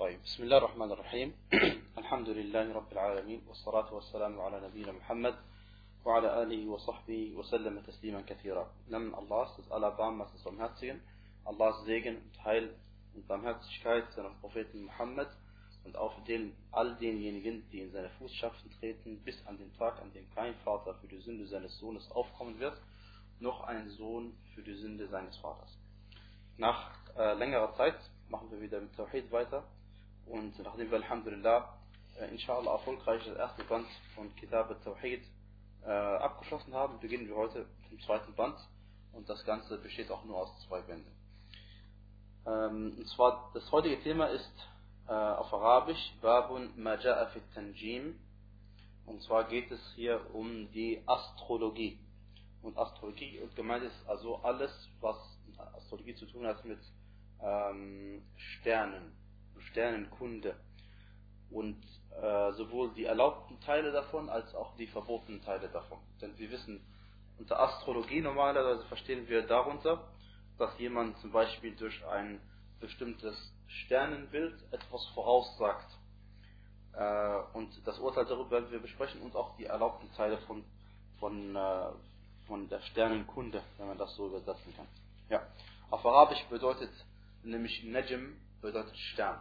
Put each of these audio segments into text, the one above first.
طيب بسم الله الرحمن الرحيم الحمد لله رب العالمين والصلاة والسلام على نبينا Muhammad وعلى آله وصحبه وسلم تسليما كثيرا. Namen Allahs, des Allerbarmers, des Barmherzigen, Allahs Segen und Heil und Barmherzigkeit seinem Propheten Muhammad und auf all denjenigen, die in seine Fußstapfen treten, bis an den Tag, an dem kein Vater für die Sünde seines Sohnes aufkommen wird, noch ein Sohn für die Sünde seines Vaters. Nach längerer Zeit machen wir wieder mit Tawhid weiter und nachdem wir Alhamdulillah inshallah erfolgreich das erste Band von Kitab al-Tawhid abgeschlossen haben, beginnen wir heute mit dem zweiten Band und das Ganze besteht auch nur aus 2 Bänden. Und zwar das heutige Thema ist auf Arabisch Babun ma ja'a fi Tanjim, und zwar geht es hier um die Astrologie. Und Astrologie und gemeint ist also alles, was Astrologie zu tun hat mit Sternen, Sternenkunde und sowohl die erlaubten Teile davon als auch die verbotenen Teile davon. Denn wir wissen, unter Astrologie normalerweise verstehen wir darunter, dass jemand zum Beispiel durch ein bestimmtes Sternenbild etwas voraussagt. Und das Urteil darüber werden wir besprechen und auch die erlaubten Teile von der Sternenkunde, wenn man das so übersetzen kann. Ja. Auf Arabisch bedeutet nämlich Najm bedeutet Stern.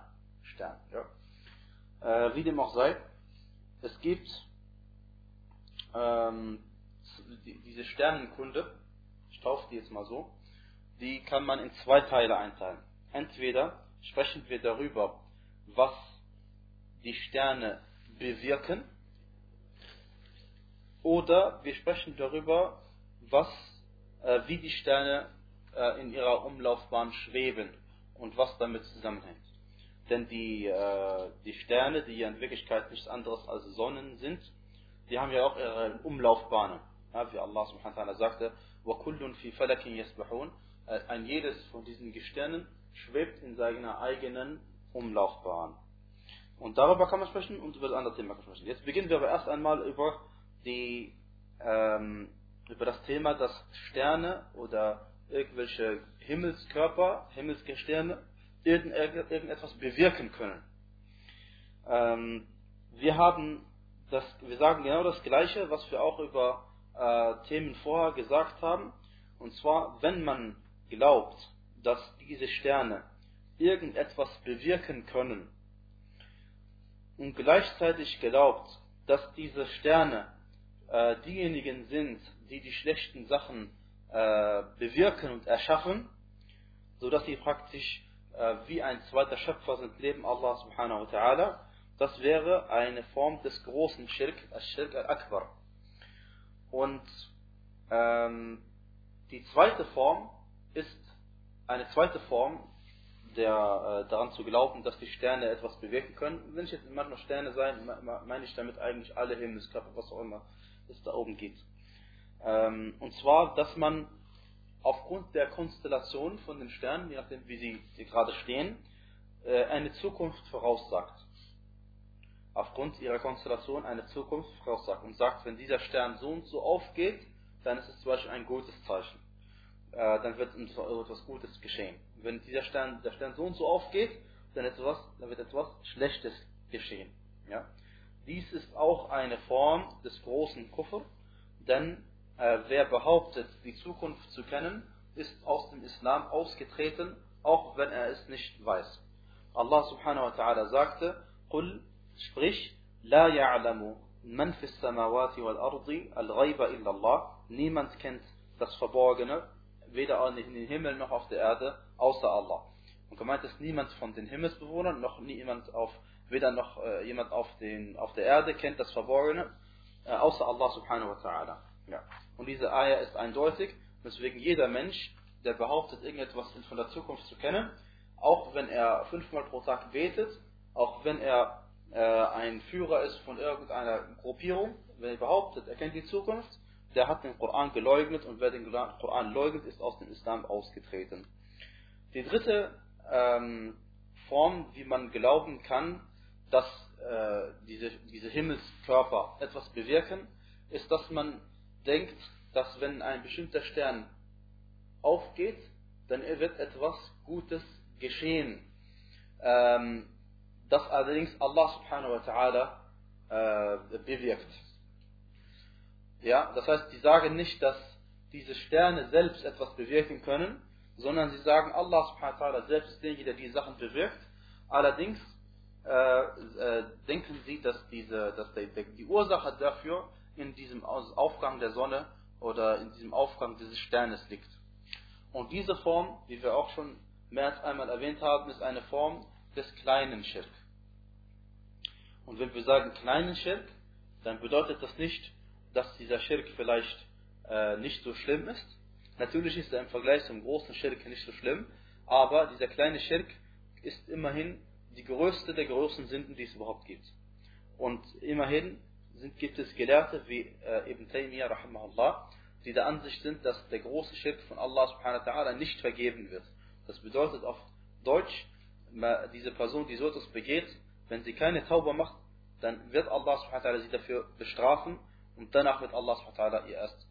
Ja. Wie dem auch sei, es gibt diese Sternenkunde, ich taufe die jetzt mal so, die kann man in 2 Teile einteilen. Entweder sprechen wir darüber, was die Sterne bewirken, oder wir sprechen darüber, wie die Sterne in ihrer Umlaufbahn schweben und was damit zusammenhängt. Denn die Sterne, die ja in Wirklichkeit nichts anderes als Sonnen sind, die haben ja auch ihre Umlaufbahnen. Ja, wie Allah subhanahu wa ta'ala sagte, وَكُلٌّ فِي فَلَكٍ يَسْبَحُونَ, ein jedes von diesen Sternen schwebt in seiner eigenen Umlaufbahn. Und darüber kann man sprechen und über das andere Thema kann man sprechen. Jetzt beginnen wir aber erst einmal über das Thema, dass Sterne oder irgendwelche Himmelskörper, Himmelsgestirne irgendetwas bewirken können. Wir sagen genau das Gleiche, was wir auch über Themen vorher gesagt haben. Und zwar, wenn man glaubt, dass diese Sterne irgendetwas bewirken können und gleichzeitig glaubt, dass diese Sterne diejenigen sind, die die schlechten Sachen bewirken und erschaffen, sodass sie praktisch wie ein zweiter Schöpfer sind neben Allah subhanahu wa ta'ala, das wäre eine Form des großen Schirk, al-Shirk al-Akbar. Und die zweite Form ist eine zweite Form, daran zu glauben, dass die Sterne etwas bewirken können. Wenn ich jetzt manchmal Sterne sein, meine ich damit eigentlich alle Himmelskörper, was auch immer es da oben gibt. Und zwar, dass man aufgrund der Konstellation von den Sternen, je nachdem wie sie gerade stehen, eine Zukunft voraussagt. Aufgrund ihrer Konstellation eine Zukunft voraussagt und sagt, wenn dieser Stern so und so aufgeht, dann ist es zum Beispiel ein gutes Zeichen. Dann wird etwas Gutes geschehen. Wenn der Stern so und so aufgeht, dann wird etwas Schlechtes geschehen. Ja? Dies ist auch eine Form des großen Kufr, denn wer behauptet, die Zukunft zu kennen, ist aus dem Islam ausgetreten, auch wenn er es nicht weiß. Allah subhanahu wa ta'ala sagte, قُلْ, sprich, لَا يَعْلَمُ مَنْ فِي السَّمَاوَاتِ وَالْأَرْضِ الْغَيْبَ إِلَّا اللَّهِ, niemand kennt das Verborgene, weder in den Himmel noch auf der Erde, außer Allah. Und gemeint ist, niemand von den Himmelsbewohnern, weder jemand auf der Erde kennt das Verborgene, außer Allah subhanahu wa ta'ala. Ja. Und diese Ayah ist eindeutig, weswegen jeder Mensch, der behauptet, irgendetwas von der Zukunft zu kennen, auch wenn er 5-mal pro Tag betet, auch wenn er ein Führer ist von irgendeiner Gruppierung, wenn er behauptet, er kennt die Zukunft, der hat den Koran geleugnet, und wer den Koran leugnet, ist aus dem Islam ausgetreten. Die dritte Form, wie man glauben kann, dass diese Himmelskörper etwas bewirken, ist, dass man denkt, dass wenn ein bestimmter Stern aufgeht, dann wird etwas Gutes geschehen. das allerdings Allah subhanahu wa ta'ala bewirkt. Ja, das heißt, die sagen nicht, dass diese Sterne selbst etwas bewirken können, sondern sie sagen, Allah subhanahu wa ta'ala selbst ist derjenige, der die Sachen bewirkt. Allerdings denken sie, dass die Ursache dafür in diesem Aufgang der Sonne oder in diesem Aufgang dieses Sternes liegt. Und diese Form, wie wir auch schon mehr als einmal erwähnt haben, ist eine Form des kleinen Schirk. Und wenn wir sagen kleinen Schirk, dann bedeutet das nicht, dass dieser Schirk vielleicht nicht so schlimm ist. Natürlich ist er im Vergleich zum großen Schirk nicht so schlimm, aber dieser kleine Schirk ist immerhin die größte der größten Sünden, die es überhaupt gibt. Und immerhin gibt es Gelehrte wie Ibn Taymiyyah rahimahullah, die der Ansicht sind, dass der große Schirk von Allah subhanahu wa ta'ala nicht vergeben wird. Das bedeutet auf Deutsch, diese Person, die so etwas begeht, wenn sie keine Tauba macht, dann wird Allah subhanahu wa ta'ala sie dafür bestrafen und danach wird Allah subhanahu wa ta'ala ihr erst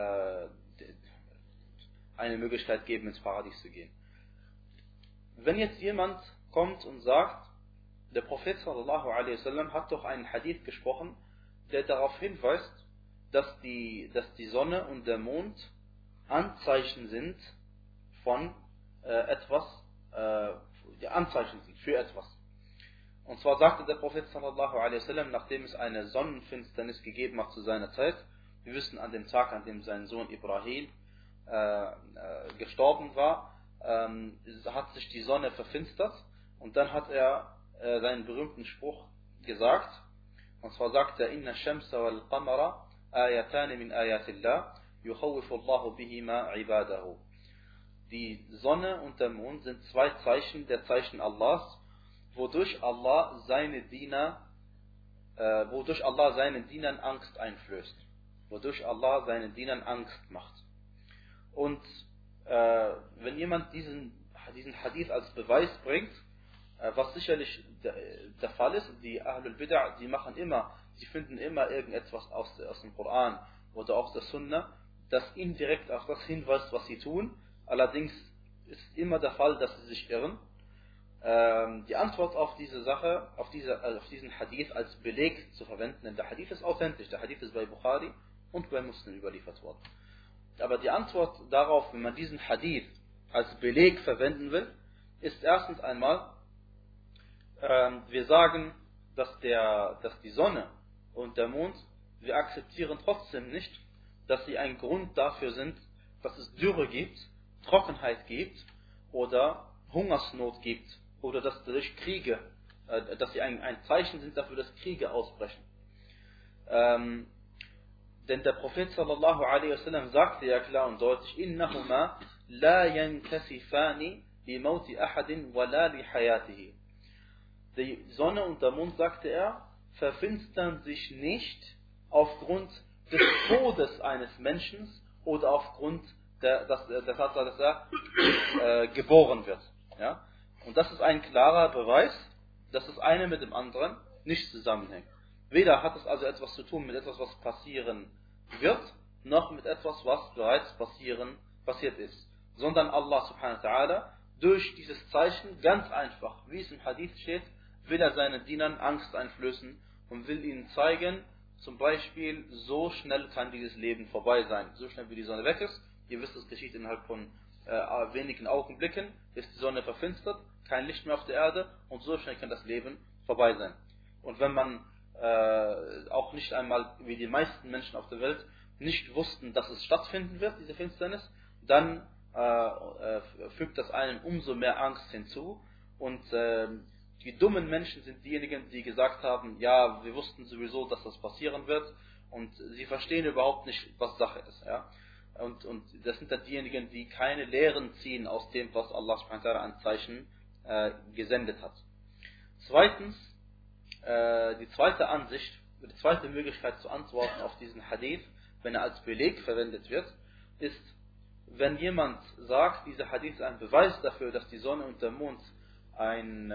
eine Möglichkeit geben, ins Paradies zu gehen. Wenn jetzt jemand kommt und sagt, der Prophet sallallahu alaihi wasallam hat doch einen Hadith gesprochen, der darauf hinweist, dass die Sonne und der Mond Anzeichen sind von etwas, die Anzeichen sind für etwas. Und zwar sagte der Prophet sallallahu alaihi wasallam, nachdem es eine Sonnenfinsternis gegeben hat zu seiner Zeit, wir wissen an dem Tag, an dem sein Sohn Ibrahim gestorben war, hat sich die Sonne verfinstert und dann hat er seinen berühmten Spruch gesagt, und zwar sagt er, Inna Shamsa wal Qamara ayatani min ayatillah yukhawwifu Allahu bihima ibadahu. Die Sonne und der Mond sind zwei Zeichen der Zeichen Allahs, wodurch Allah seinen Dienern Angst einflößt. Wodurch Allah seinen Dienern Angst macht. Und wenn jemand diesen Hadith als Beweis bringt, was sicherlich der Fall ist, die Ahlul Bid'ah, sie finden immer irgendetwas aus dem Koran oder aus der Sunna, das indirekt auf das hinweist, was sie tun. Allerdings ist immer der Fall, dass sie sich irren. Die Antwort auf diese Sache, auf diesen Hadith als Beleg zu verwenden, denn der Hadith ist authentisch, der Hadith ist bei Bukhari und bei Muslim überliefert worden. Aber die Antwort darauf, wenn man diesen Hadith als Beleg verwenden will, ist erstens einmal, wir sagen, dass die Sonne und der Mond, wir akzeptieren trotzdem nicht, dass sie ein Grund dafür sind, dass es Dürre gibt, Trockenheit gibt oder Hungersnot gibt oder dass durch Kriege, dass sie ein Zeichen sind dafür, dass Kriege ausbrechen. Denn der Prophet sallallahu alaihi wasallam sagte ja klar und deutlich, innahuma la yankasifani li mauti ahadin wa la li hayatihi. Die Sonne und der Mond, sagte er, verfinstern sich nicht aufgrund des Todes eines Menschen oder aufgrund der Tatsache, dass er geboren wird. Ja? Und das ist ein klarer Beweis, dass das eine mit dem anderen nicht zusammenhängt. Weder hat es also etwas zu tun mit etwas, was passieren wird, noch mit etwas, was bereits passiert ist. Sondern Allah subhanahu wa ta'ala, durch dieses Zeichen, ganz einfach, wie es im Hadith steht, will er seinen Dienern Angst einflößen und will ihnen zeigen, zum Beispiel, so schnell kann dieses Leben vorbei sein. So schnell wie die Sonne weg ist. Ihr wisst, es geschieht innerhalb von wenigen Augenblicken, ist die Sonne verfinstert, kein Licht mehr auf der Erde und so schnell kann das Leben vorbei sein. Und wenn man auch nicht einmal, wie die meisten Menschen auf der Welt, nicht wussten, dass es stattfinden wird, diese Finsternis, dann fügt das einem umso mehr Angst hinzu. Und die dummen Menschen sind diejenigen, die gesagt haben, ja, wir wussten sowieso, dass das passieren wird und sie verstehen überhaupt nicht, was Sache ist. Ja? Und das sind dann diejenigen, die keine Lehren ziehen aus dem, was Allah subhanahu wa ta'ala an Zeichen gesendet hat. Zweitens, die zweite Ansicht, die zweite Möglichkeit zu antworten auf diesen Hadith, wenn er als Beleg verwendet wird, ist, wenn jemand sagt, dieser Hadith ist ein Beweis dafür, dass die Sonne und der Mond ein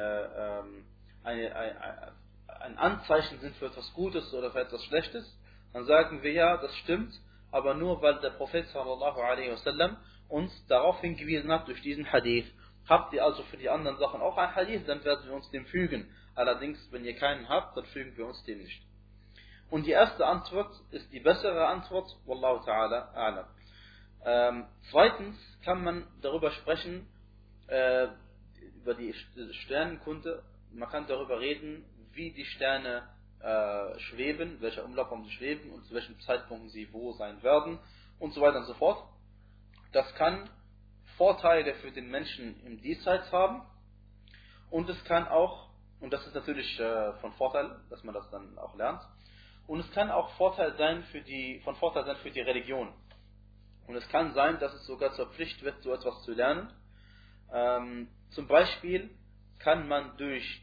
Anzeichen sind für etwas Gutes oder für etwas Schlechtes, dann sagen wir ja, das stimmt, aber nur weil der Prophet sallallahu alaihi wasallam uns darauf hingewiesen hat durch diesen Hadith. Habt ihr also für die anderen Sachen auch ein Hadith, dann werden wir uns dem fügen. Allerdings, wenn ihr keinen habt, dann fügen wir uns dem nicht. Und die erste Antwort ist die bessere Antwort, Wallahu ta'ala a'lam. Zweitens kann man darüber sprechen, über die Sternenkunde. Man kann darüber reden, wie die Sterne schweben, welcher Umlaufbahn sie schweben und zu welchen Zeitpunkten sie wo sein werden und so weiter und so fort. Das kann Vorteile für den Menschen im Diesseits haben und es kann auch, und das ist natürlich von Vorteil, dass man das dann auch lernt, und es kann auch von Vorteil sein für die Religion. Und es kann sein, dass es sogar zur Pflicht wird, so etwas zu lernen. Zum Beispiel kann man durch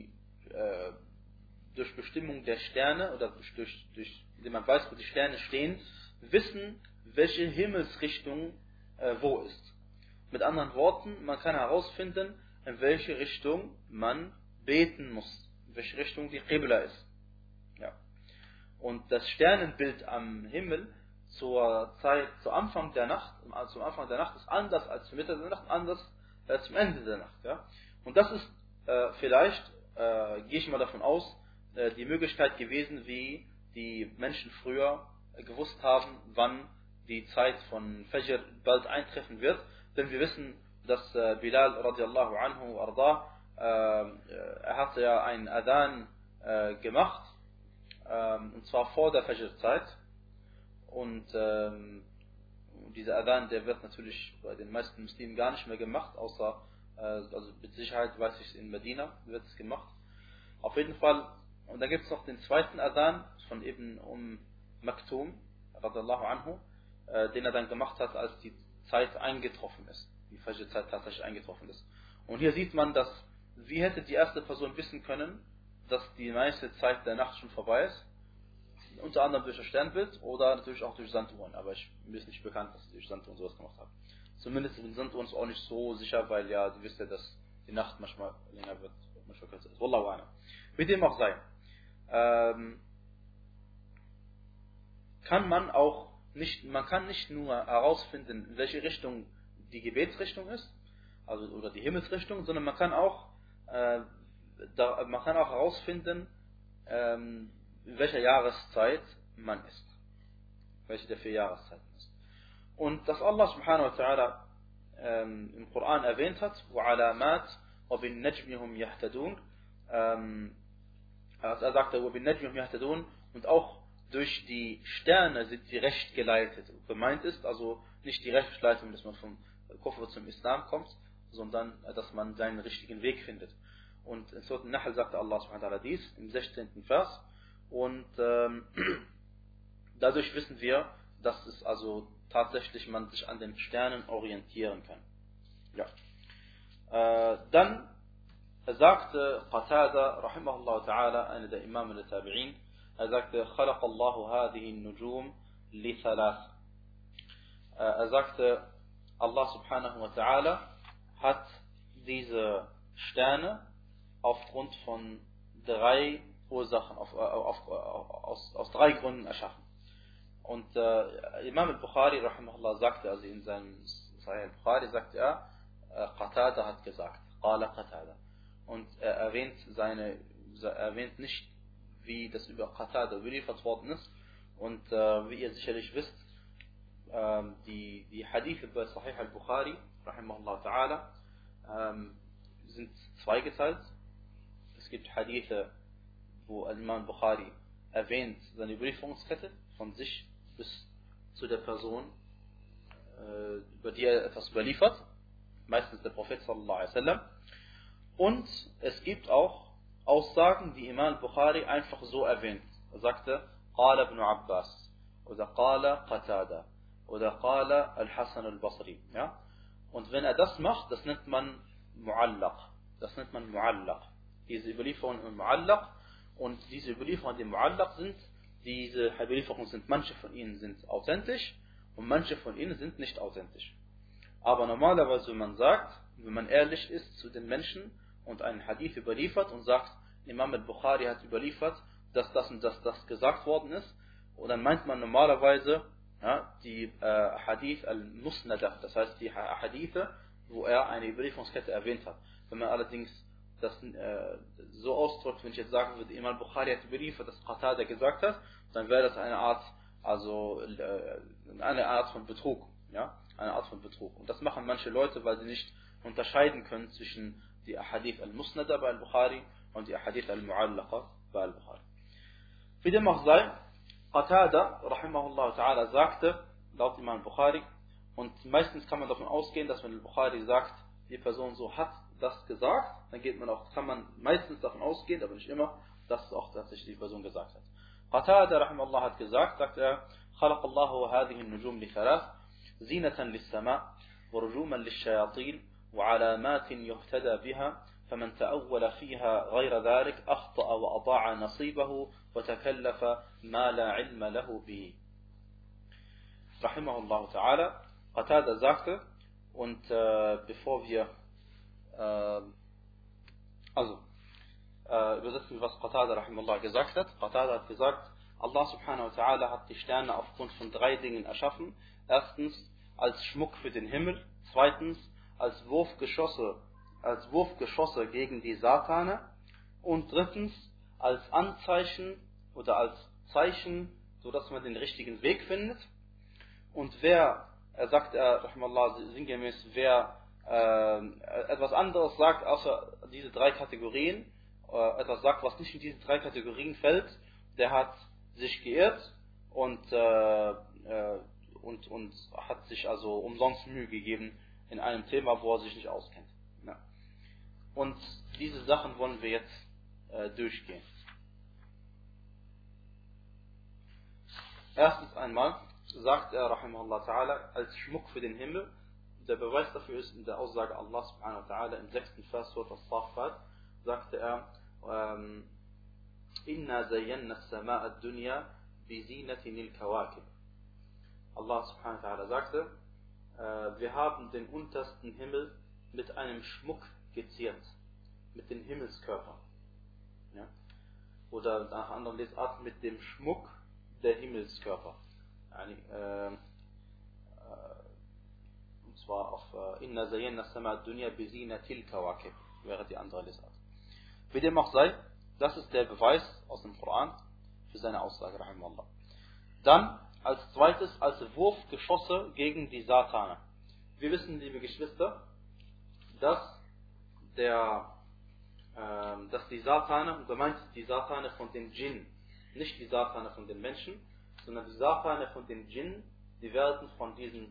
Bestimmung der Sterne oder indem man weiß, wo die Sterne stehen, wissen, welche Himmelsrichtung wo ist. Mit anderen Worten, man kann herausfinden, in welche Richtung man beten muss, in welche Richtung die Qibla ist. Ja. Und das Sternenbild am Himmel zum Anfang der Nacht ist anders als zur Mitte der Nacht, anders als zum Ende der Nacht. Ja? Und das ist vielleicht, gehe ich mal davon aus, die Möglichkeit gewesen, wie die Menschen früher gewusst haben, wann die Zeit von Fajr bald eintreffen wird. Denn wir wissen, dass Bilal radiallahu anhu arda, er hatte ja einen Adhan gemacht, und zwar vor der Fajr-Zeit. Und dieser Adhan, der wird natürlich bei den meisten Muslimen gar nicht mehr gemacht, außer, also mit Sicherheit weiß ich, in Medina wird es gemacht. Auf jeden Fall, und dann gibt es noch den zweiten Adhan von Ibn Maktum, radiallahu anhu, den er dann gemacht hat, als die Zeit eingetroffen ist, die Fajr-Zeit tatsächlich eingetroffen ist. Und hier sieht man, dass, wie hätte die erste Person wissen können, dass die meiste Zeit der Nacht schon vorbei ist, unter anderem durch das Sternbild oder natürlich auch durch Sanduhren, aber mir ist nicht bekannt, dass sie durch Sanduhren sowas gemacht haben. Zumindest sind Sanduhren auch nicht so sicher, weil ja, du wisst ja, dass die Nacht manchmal länger wird, manchmal kürzer ist. Wallahu a'lam. Mit dem auch sei. Man kann nicht nur herausfinden, in welche Richtung die Gebetsrichtung ist, also oder die Himmelsrichtung, sondern man kann auch herausfinden, in welcher Jahreszeit man ist, welche der 4 Jahreszeiten ist. Und dass Allah subhanahu wa ta'ala im Koran erwähnt hat, وَعَلَامَاتٍ وَبِالنَّجْمِ هُمْ يَهْتَدُونَ, als er sagte, وَبِالنَّجْمِ هُمْ يَهْتَدُونَ, und auch durch die Sterne sind sie recht geleitet. Gemeint ist also nicht die Rechtsleitung, dass man vom Kufr zum Islam kommt, sondern dass man seinen richtigen Weg findet. Und in Surah An-Nahl sagte Allah subhanahu wa ta'ala dies im 16. Vers. Und dadurch wissen wir, dass es also tatsächlich man sich an den Sternen orientieren kann. Ja. Dann sagte Qatada rahimahullah ta'ala, einer der Imame der Tabi'in, er sagte, خلق الله هذه النجوم لثلاث. Er sagte, Allah subhanahu wa ta'ala hat diese Sterne aufgrund von 3 Ursachen, aus 3 Gründen erschaffen. Und Imam al-Bukhari rahimahullah sagte, also in seinem Sahih al-Bukhari sagte er, Qatada hat gesagt, Qala Qatada. Und er erwähnt nicht, wie das über Qatada überliefert worden ist. Und wie ihr sicherlich wisst, die Hadithe bei Sahih al-Bukhari rahimahullah ta'ala sind zweigeteilt. Es gibt Hadithe, wo Imam Bukhari erwähnt seine Überlieferungskette von sich bis zu der Person, über die er etwas überliefert, meistens der Prophet sallallahu alaihi wasallam. Und es gibt auch Aussagen, die Imam Bukhari einfach so erwähnt. Er sagte, Qala ibn Abbas oder Qala Qatada oder Qala al-Hasan al-Basri. Ja? Und wenn er das macht, das nennt man Mu'allaq. Diese Überlieferungen im Mu'allaq. Und diese Überlieferungen, die Mu'allaq sind, diese Überlieferungen sind, manche von ihnen sind authentisch und manche von ihnen sind nicht authentisch. Aber normalerweise, wenn man ehrlich ist zu den Menschen und einen Hadith überliefert und sagt, Imam al-Bukhari hat überliefert, dass das und das gesagt worden ist, und dann meint man normalerweise die Hadith al-Musnada, das heißt die Hadithe, wo er eine Überlieferungskette erwähnt hat. Wenn man allerdings das so ausdrückt, wenn ich jetzt sagen würde, Imam Bukhari hat überliefert, dass Qatada gesagt hat, dann wäre das eine Art, eine Art von Betrug. Ja? Eine Art von Betrug. Und das machen manche Leute, weil sie nicht unterscheiden können zwischen die Ahadith al-Musnada bei al-Bukhari und die Ahadith al-Mu'allaqa bei al-Bukhari. Wie dem auch sei, Qatada, rahimahullah ta'ala, sagte, laut Imam Bukhari, und meistens kann man davon ausgehen, dass wenn al-Bukhari sagt, die Person so hat das gesagt, dann kann man meistens davon ausgehen, aber nicht immer, dass es auch tatsächlich die Person gesagt hat. Qatada, rahimahullah, hat gesagt, sagt er, خلق الله هذه النجوم لثلاث زينة للسماء ورجوما للشياطين وعلامات يهتدى بها فمن تأول فيها غير ذلك أخطأ وأضاع نصيبه وتكلف ما لا علم له به. Rahimahullah ta'ala, Qatada sagte, und bevor wir übersetzen, was Qatada rahimahullah gesagt hat. Qatada hat gesagt, Allah subhanahu wa ta'ala hat die Sterne aufgrund von 3 Dingen erschaffen. Erstens als Schmuck für den Himmel, zweitens als Wurfgeschosse gegen die Satane und drittens als Anzeichen oder als Zeichen, sodass man den richtigen Weg findet. Und wer, rahimahullah sinngemäß, wer etwas anderes sagt, außer diese 3 Kategorien, etwas sagt, was nicht in diese 3 Kategorien fällt, der hat sich geirrt und hat sich also umsonst Mühe gegeben in einem Thema, wo er sich nicht auskennt. Ja. Und diese Sachen wollen wir jetzt durchgehen. Erstens einmal sagt er, rahimahullah ta'ala, als Schmuck für den Himmel. Der Beweis dafür ist in der Aussage Allah subhanahu wa ta'ala im 6. Vers Surat As-Saffat, sagte er, Inna zayyanna as-sama'a ad-dunya bi zinatin al-kawakib. Allah subhanahu wa ta'ala sagte, wir haben den untersten Himmel mit einem Schmuck geziert, mit den Himmelskörpern. Ja? Oder nach anderen Lesarten mit dem Schmuck der Himmelskörper. Und zwar auf Inna zayyanna as-sama'a ad-dunya bi zinatil kawakib wäre die andere Lesart. Wie dem auch sei, das ist der Beweis aus dem Koran für seine Aussage, rahimahullah. Dann als zweites als Wurfgeschosse gegen die Satane. Wir wissen, liebe Geschwister, dass die Satane, und gemeint ist die Satane von den Djinn, nicht die Satane von den Menschen, sondern die Satane von den Djinn, die werden von diesen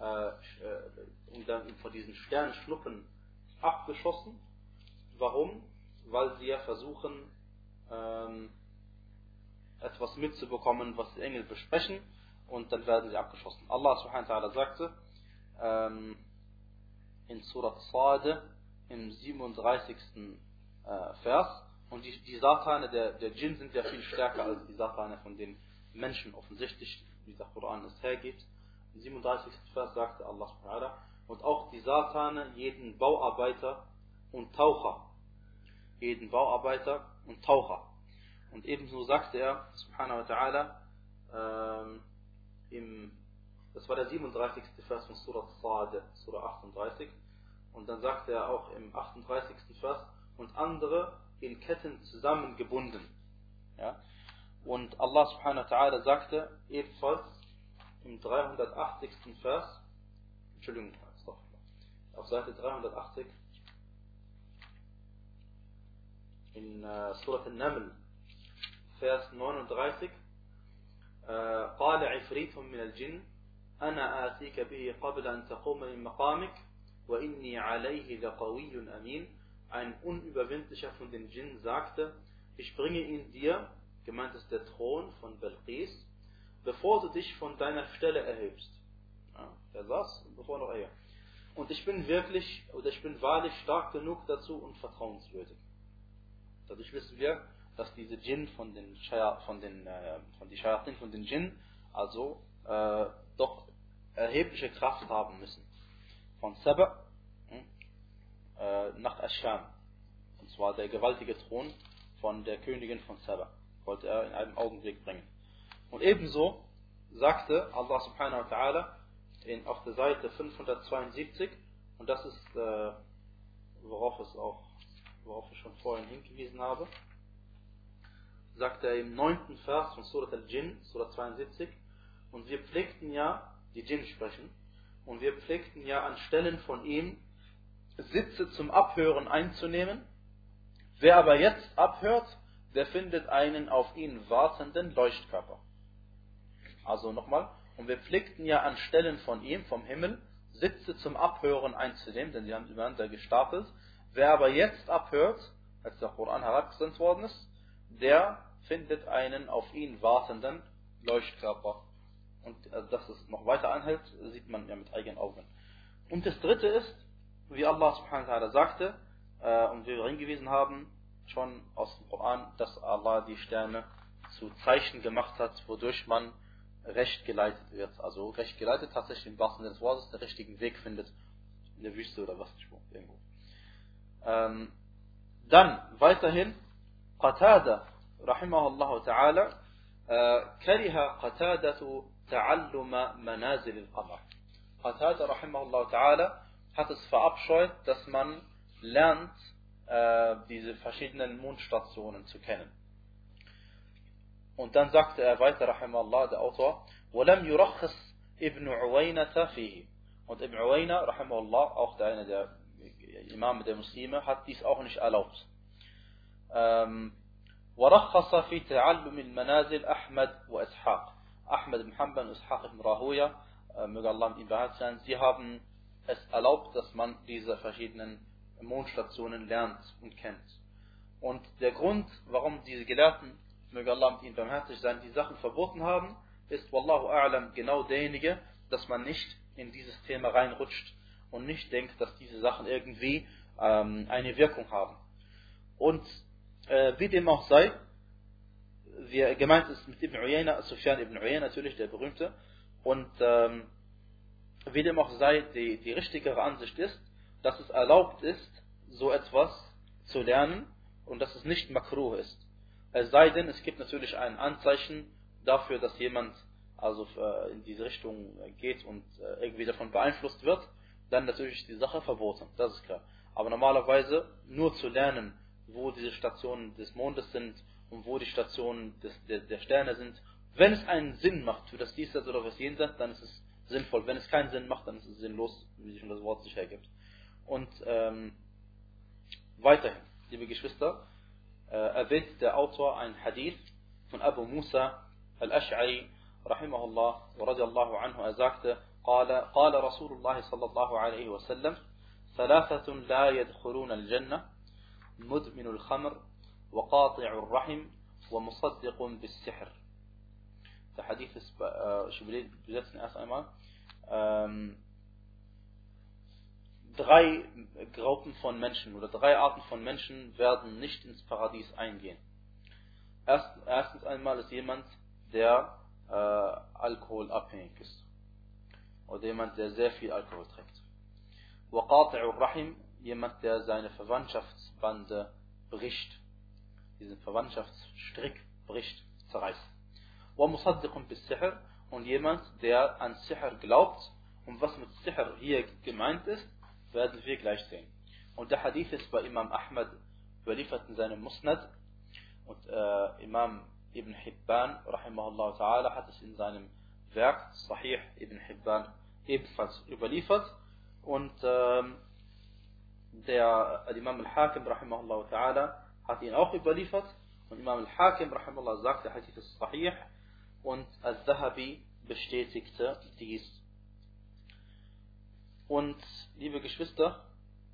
Sternschnuppen abgeschossen. Warum? Weil sie ja versuchen, etwas mitzubekommen, was die Engel besprechen, und dann werden sie abgeschossen. Allah subhanahu wa ta'ala sagte in Surat Sad im 37. Vers, und die Satane der Djinn sind ja viel stärker als die Satane von den Menschen, offensichtlich, wie der Koran es hergibt. Im 37. Vers sagte Allah subhanahu wa ta'ala, und auch die Satane jeden Bauarbeiter und Taucher. Und ebenso sagte er, subhanahu wa ta'ala, das war der 37. Vers von Surat Sad, Surah 38, und dann sagte er auch im 38. Vers, und andere in Ketten zusammengebunden. Ja? Und Allah subhanahu wa ta'ala sagte ebenfalls im 380. Vers, auf Seite 380, in Surat al-Naml, Vers 39, قال عفريت من الجن أنا آتيك به قبل أن تقوم من مقامك وإني عليه لقوي أمين. Ein Unüberwindlicher von den Djinn sagte, ich bringe ihn dir, gemeint ist der Thron von Belqis, bevor du dich von deiner Stelle erhebst. Ja, er saß, bevor noch er. Und ich bin wahrlich stark genug dazu und vertrauenswürdig. Dadurch wissen wir, dass diese Djinn von den Djinn also doch erhebliche Kraft haben müssen. Von Saba nach Ascham. Und zwar der gewaltige Thron von der Königin von Saba. Wollte er in einem Augenblick bringen. Und ebenso sagte Allah subhanahu wa ta'ala auf der Seite 572, Und das ist, worauf ich schon vorhin hingewiesen habe, sagt er im 9. Vers von Surat al-Jinn, Surat 72, und wir pflegten ja, die Djinn sprechen, und wir pflegten ja an Stellen von ihm Sitze zum Abhören einzunehmen. Wer aber jetzt abhört, der findet einen auf ihn wartenden Leuchtkörper. Also nochmal, und wir pflegten ja an Stellen von ihm, vom Himmel, Sitze zum Abhören einzunehmen, denn sie haben übereinander gestapelt. Wer aber jetzt abhört, als der Koran herabgesandt worden ist, der findet einen auf ihn wartenden Leuchtkörper. Und dass es noch weiter anhält, sieht man ja mit eigenen Augen. Und das dritte ist, wie Allah subhanahu wa ta'ala sagte, und wir hingewiesen haben, schon aus dem Koran, dass Allah die Sterne zu Zeichen gemacht hat, wodurch man recht geleitet wird. Also recht geleitet tatsächlich im wahrsten Sinne des Wortes, den richtigen Weg findet in der Wüste oder was irgendwo. Dann weiterhin Qatada rahimahullah ta'ala kariha Qatadatu ta'alluma manazil al-qamar. Qatada rahimahullah ta'ala hat es verabscheut, dass man lernt, diese verschiedenen Mondstationen zu kennen. Und dann sagte er weiter, rahimahullah, der Autor, وَلَمْ يُرَخِّصْ Ibn Uwaynata fihi. Und Ibn Uwayna, rahimahullah, auch einer der Imame der Muslime, hat dies auch nicht erlaubt. وَرَخَّصَ فِي تَعَلُّمِ الْمَنَازِلِ أحمد وإسحاق. Ahmad ibn Hanbal und Ishaq ibn Rahuya, möge Allah mit ihm beheiligt sein, sie haben es erlaubt, dass man diese verschiedenen Mondstationen lernt und kennt. Und der Grund, warum diese Gelehrten, möge Allah mit ihnen barmherzig sein, die Sachen verboten haben, ist, Wallahu a'lam, genau derjenige, dass man nicht in dieses Thema reinrutscht und nicht denkt, dass diese Sachen irgendwie eine Wirkung haben. Und wie dem auch sei, wie gemeint ist mit Ibn Uyayna, Sufyan ibn Uyayna natürlich, der berühmte, und wie dem auch sei, die richtigere Ansicht ist, dass es erlaubt ist, so etwas zu lernen und dass es nicht makruh ist. Es sei denn, es gibt natürlich ein Anzeichen dafür, dass jemand also in diese Richtung geht und irgendwie davon beeinflusst wird, dann natürlich ist die Sache verboten, das ist klar. Aber normalerweise nur zu lernen, wo diese Stationen des Mondes sind und wo die Stationen der Sterne sind, wenn es einen Sinn macht für das Diesseits oder das Jenseits, dann ist es sinnvoll. Wenn es keinen Sinn macht, dann ist es sinnlos, wie sich das Wort sich hergibt. Und weiterhin, liebe Geschwister, erwähnt der Autor ein Hadith von Abu Musa al-Ash'ari rahimahullah wa radiallahu anhu. Er sagte, قال رسول الله صلى الله عليه وسلم ثلاثة لا يدخلون الجنة مدمن الخمر وقاطع الرحم ومصدق بالسحر. Der Hadith ist, ich übersetze ihn erst einmal. 3 Gruppen von Menschen oder 3 Arten von Menschen werden nicht ins Paradies eingehen. Erstens einmal ist jemand, der alkoholabhängig ist. Oder jemand, der sehr viel Alkohol trinkt. وَقَاطِعُ الرَّحِمِ, jemand, der seine Verwandtschaftsbande bricht. Diesen Verwandtschaftsstrick bricht, zerreißt. وَمُصَدِّقٌ بِالسِّحْرِ, und jemand, der an Sihr glaubt. Und was mit Sihr hier gemeint ist, werden wir gleich sehen. Und der Hadith ist bei Imam Ahmad überliefert in seinem Musnad. Und Imam Ibn Hibban, rahimahullah ta'ala, hat es in seinem Werk, Sahih Ibn Hibban, ebenfalls überliefert. Und der Imam al-Hakim, rahimahullah ta'ala, hat ihn auch überliefert. Und Imam al-Hakim, rahimahullah, sagt, der Hadith ist Sahih. Und al-Zahabi bestätigte dies. Und, liebe Geschwister,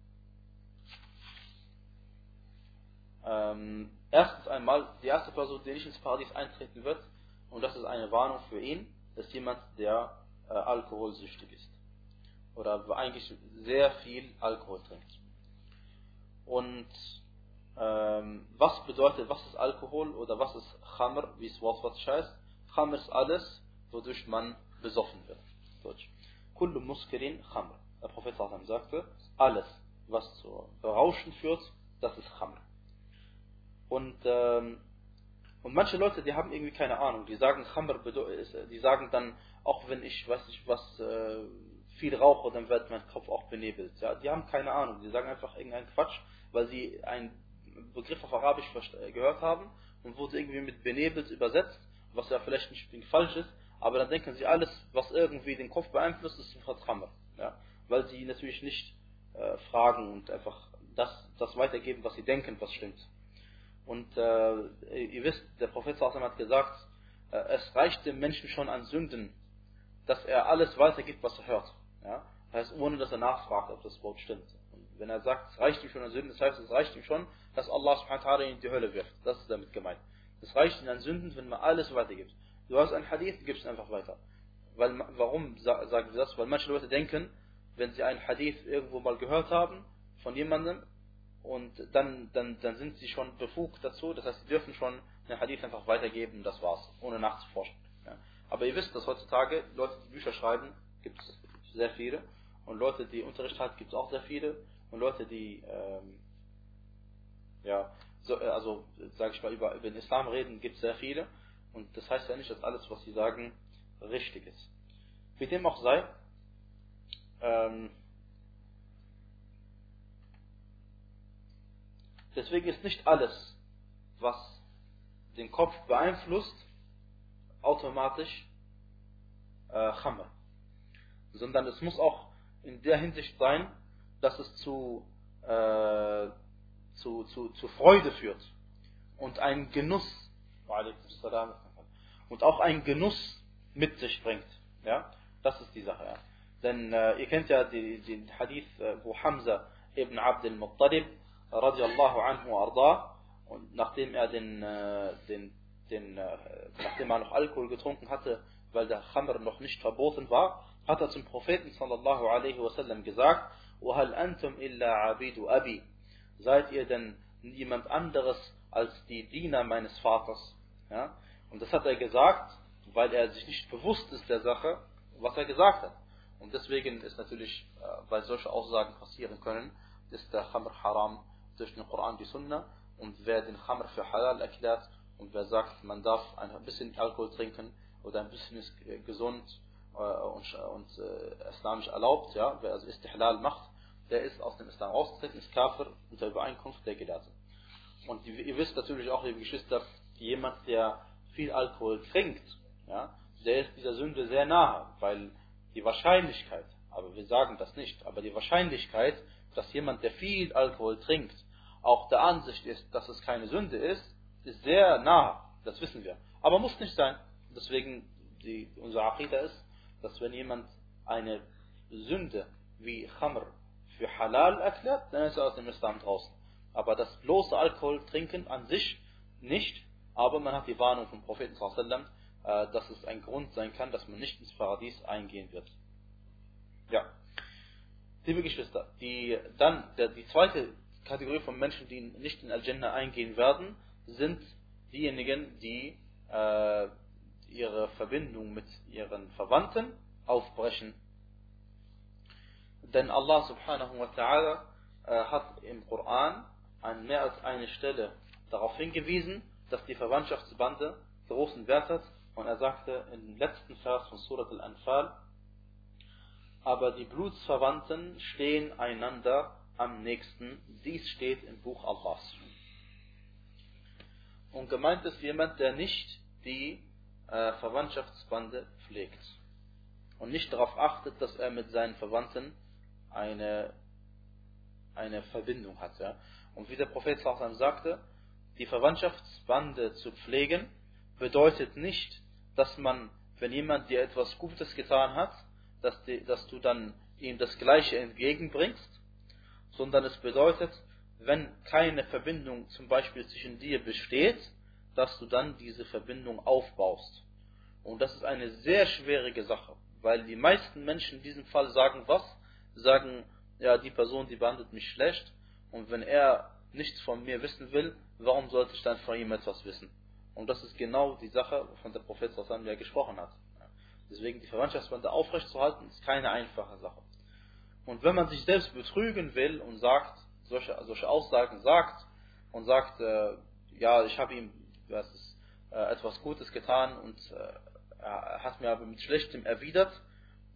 erstens einmal, die erste Person, die nicht ins Paradies eintreten wird, und das ist eine Warnung für ihn, ist jemand, der alkoholsüchtig ist. Oder eigentlich sehr viel Alkohol trinkt. Und was bedeutet, was ist Alkohol oder was ist Khamr, wie es wortwörtlich heißt? Khamr ist alles, wodurch man besoffen wird. Deutsch. Kullu muskirin Khamr. Der Prophet sagte, alles, was zu Rauschen führt, das ist Khamr. Und manche Leute, die haben irgendwie keine Ahnung, die sagen Khamr, die sagen dann, auch wenn ich weiß nicht was viel rauche, dann wird mein Kopf auch benebelt. Ja, die haben keine Ahnung, die sagen einfach irgendeinen Quatsch, weil sie einen Begriff auf Arabisch gehört haben und wurde irgendwie mit benebelt übersetzt, was ja vielleicht nicht falsch ist, aber dann denken sie, alles, was irgendwie den Kopf beeinflusst, ist sofort Khamr. Ja, weil sie natürlich nicht fragen und einfach das weitergeben, was sie denken, was stimmt. Und ihr wisst, der Prophet hat gesagt, es reicht dem Menschen schon an Sünden, dass er alles weitergibt, was er hört. Ja? Das heißt, ohne dass er nachfragt, ob das Wort stimmt. Und wenn er sagt, es reicht ihm schon an Sünden, das heißt, es reicht ihm schon, dass Allah subhanahu wa ta'ala ihn in die Hölle wirft. Das ist damit gemeint. Es reicht ihm an Sünden, wenn man alles weitergibt. Du hast ein Hadith, gibst es einfach weiter. Warum sagen wir das? Weil manche Leute denken, wenn sie einen Hadith irgendwo mal gehört haben, von jemandem, und dann sind sie schon befugt dazu, das heißt, sie dürfen schon einen Hadith einfach weitergeben, das war's, ohne nachzuforschen. Ja. Aber ihr wisst, dass heutzutage Leute, die Bücher schreiben, gibt es sehr viele, und Leute, die Unterricht halten, gibt es auch sehr viele, und Leute, die, also, sage ich mal, über den Islam reden, gibt es sehr viele, und das heißt ja nicht, dass alles, was sie sagen, richtig ist. Wie dem auch sei, deswegen ist nicht alles, was den Kopf beeinflusst, automatisch Khamr. Sondern es muss auch in der Hinsicht sein, dass es zu Freude führt und einen Genuss, und auch einen Genuss mit sich bringt. Ja? Das ist die Sache. Ja? Denn ihr kennt ja den Hadith, wo Hamza ibn Abd al-Muttalib radiallahu anhu arda, und nachdem er nachdem er noch Alkohol getrunken hatte, weil der Khamr noch nicht verboten war, hat er zum Propheten sallallahu alaihi wasallam gesagt: وَهَلْ أَنْتُمْ إِلَّا عَبِيدُ أَبِي, seid ihr denn niemand anderes als die Diener meines Vaters? Ja? Und das hat er gesagt, weil er sich nicht bewusst ist der Sache, was er gesagt hat. Und deswegen ist natürlich, weil solche Aussagen passieren können, ist der Khamr haram durch den Koran, die Sunna. Und wer den Khamr für halal erklärt und wer sagt, man darf ein bisschen Alkohol trinken oder ein bisschen ist gesund und islamisch erlaubt, ja, wer also Istihlal macht, der ist aus dem Islam ausgetreten, ist Kafir unter Übereinkunft der Gelehrten. Und ihr wisst natürlich auch, liebe Geschwister, jemand, der viel Alkohol trinkt, ja, der ist dieser Sünde sehr nahe, weil die Wahrscheinlichkeit, aber wir sagen das nicht, aber die Wahrscheinlichkeit, dass jemand, der viel Alkohol trinkt, auch der Ansicht ist, dass es keine Sünde ist, ist sehr nah. Das wissen wir. Aber muss nicht sein. Deswegen, unser Aqidah ist, dass wenn jemand eine Sünde wie Khamr für halal erklärt, dann ist er aus dem Islam draußen. Aber das bloße Alkohol trinken an sich nicht, aber man hat die Warnung vom Propheten sallallahu alaihi wasallam, dass es ein Grund sein kann, dass man nicht ins Paradies eingehen wird. Ja. Liebe Geschwister, die zweite Kategorie von Menschen, die nicht in Al-Jannah eingehen werden, sind diejenigen, die ihre Verbindung mit ihren Verwandten aufbrechen. Denn Allah subhanahu wa ta'ala hat im Koran an mehr als eine Stelle darauf hingewiesen, dass die Verwandtschaftsbande großen Wert hat. Und er sagte im letzten Vers von Surat Al-Anfal: Aber die Blutsverwandten stehen einander am nächsten. Dies steht im Buch Allahs. Und gemeint ist jemand, der nicht die Verwandtschaftsbande pflegt und nicht darauf achtet, dass er mit seinen Verwandten eine Verbindung hat. Ja? Und wie der Prophet sallallahu alaihi wasallam sagte, die Verwandtschaftsbande zu pflegen bedeutet nicht, dass man, wenn jemand dir etwas Gutes getan hat, dass du dann ihm das Gleiche entgegenbringst, sondern es bedeutet, wenn keine Verbindung zum Beispiel zwischen dir besteht, dass du dann diese Verbindung aufbaust. Und das ist eine sehr schwierige Sache, weil die meisten Menschen in diesem Fall sagen was? Sagen, ja, die Person, die behandelt mich schlecht, und wenn er nichts von mir wissen will, warum sollte ich dann von ihm etwas wissen? Und das ist genau die Sache, von der Prophet sallallahu alaihi wasallam gesprochen hat. Deswegen die Verwandtschaftsbande aufrechtzuerhalten, ist keine einfache Sache. Und wenn man sich selbst betrügen will und sagt, solche Aussagen sagt und sagt, ja, ich habe ihm etwas Gutes getan und er hat mir aber mit Schlechtem erwidert,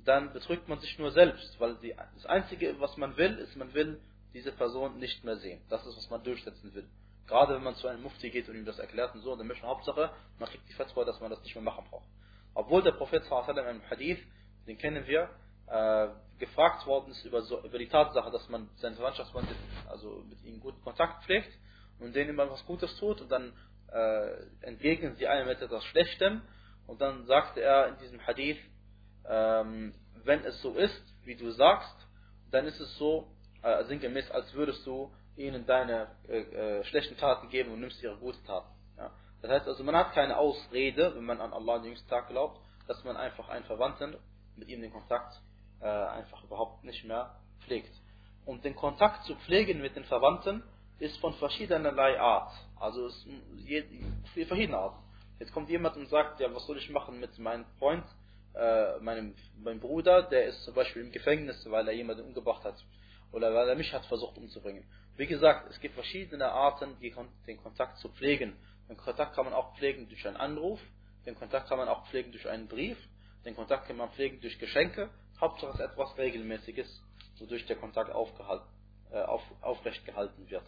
dann betrügt man sich nur selbst, weil das Einzige, was man will, ist, man will diese Person nicht mehr sehen. Das ist, was man durchsetzen will. Gerade wenn man zu einem Mufti geht und ihm das erklärt und so, dann möchte man Hauptsache, man kriegt die Fatwa, dass man das nicht mehr machen braucht. Obwohl der Prophet sallallahu alaihi wasallam im Hadith, den kennen wir, gefragt worden ist über die Tatsache, dass man seine Verwandtschaftsband, also mit ihnen guten Kontakt pflegt und denen immer was Gutes tut und dann entgegnen sie einem mit etwas Schlechtem und dann sagte er in diesem Hadith, wenn es so ist, wie du sagst, dann ist es so, sinngemäß, als würdest du ihnen deine schlechten Taten geben und nimmst ihre guten Taten. Ja. Das heißt also, man hat keine Ausrede, wenn man an Allah den jüngsten Tag glaubt, dass man einfach einen Verwandten mit ihm den Kontakt einfach überhaupt nicht mehr pflegt. Und den Kontakt zu pflegen mit den Verwandten ist von verschiedenerlei Art. Also es ist verschiedene Arten. Jetzt kommt jemand und sagt, ja, was soll ich machen mit meinem Freund, meinem Bruder, der ist zum Beispiel im Gefängnis, weil er jemanden umgebracht hat. Oder weil er mich hat versucht umzubringen. Wie gesagt, es gibt verschiedene Arten, den Kontakt zu pflegen. Den Kontakt kann man auch pflegen durch einen Anruf, den Kontakt kann man auch pflegen durch einen Brief, den Kontakt kann man pflegen durch Geschenke. Hauptsache es ist etwas Regelmäßiges, wodurch der Kontakt aufrecht gehalten wird.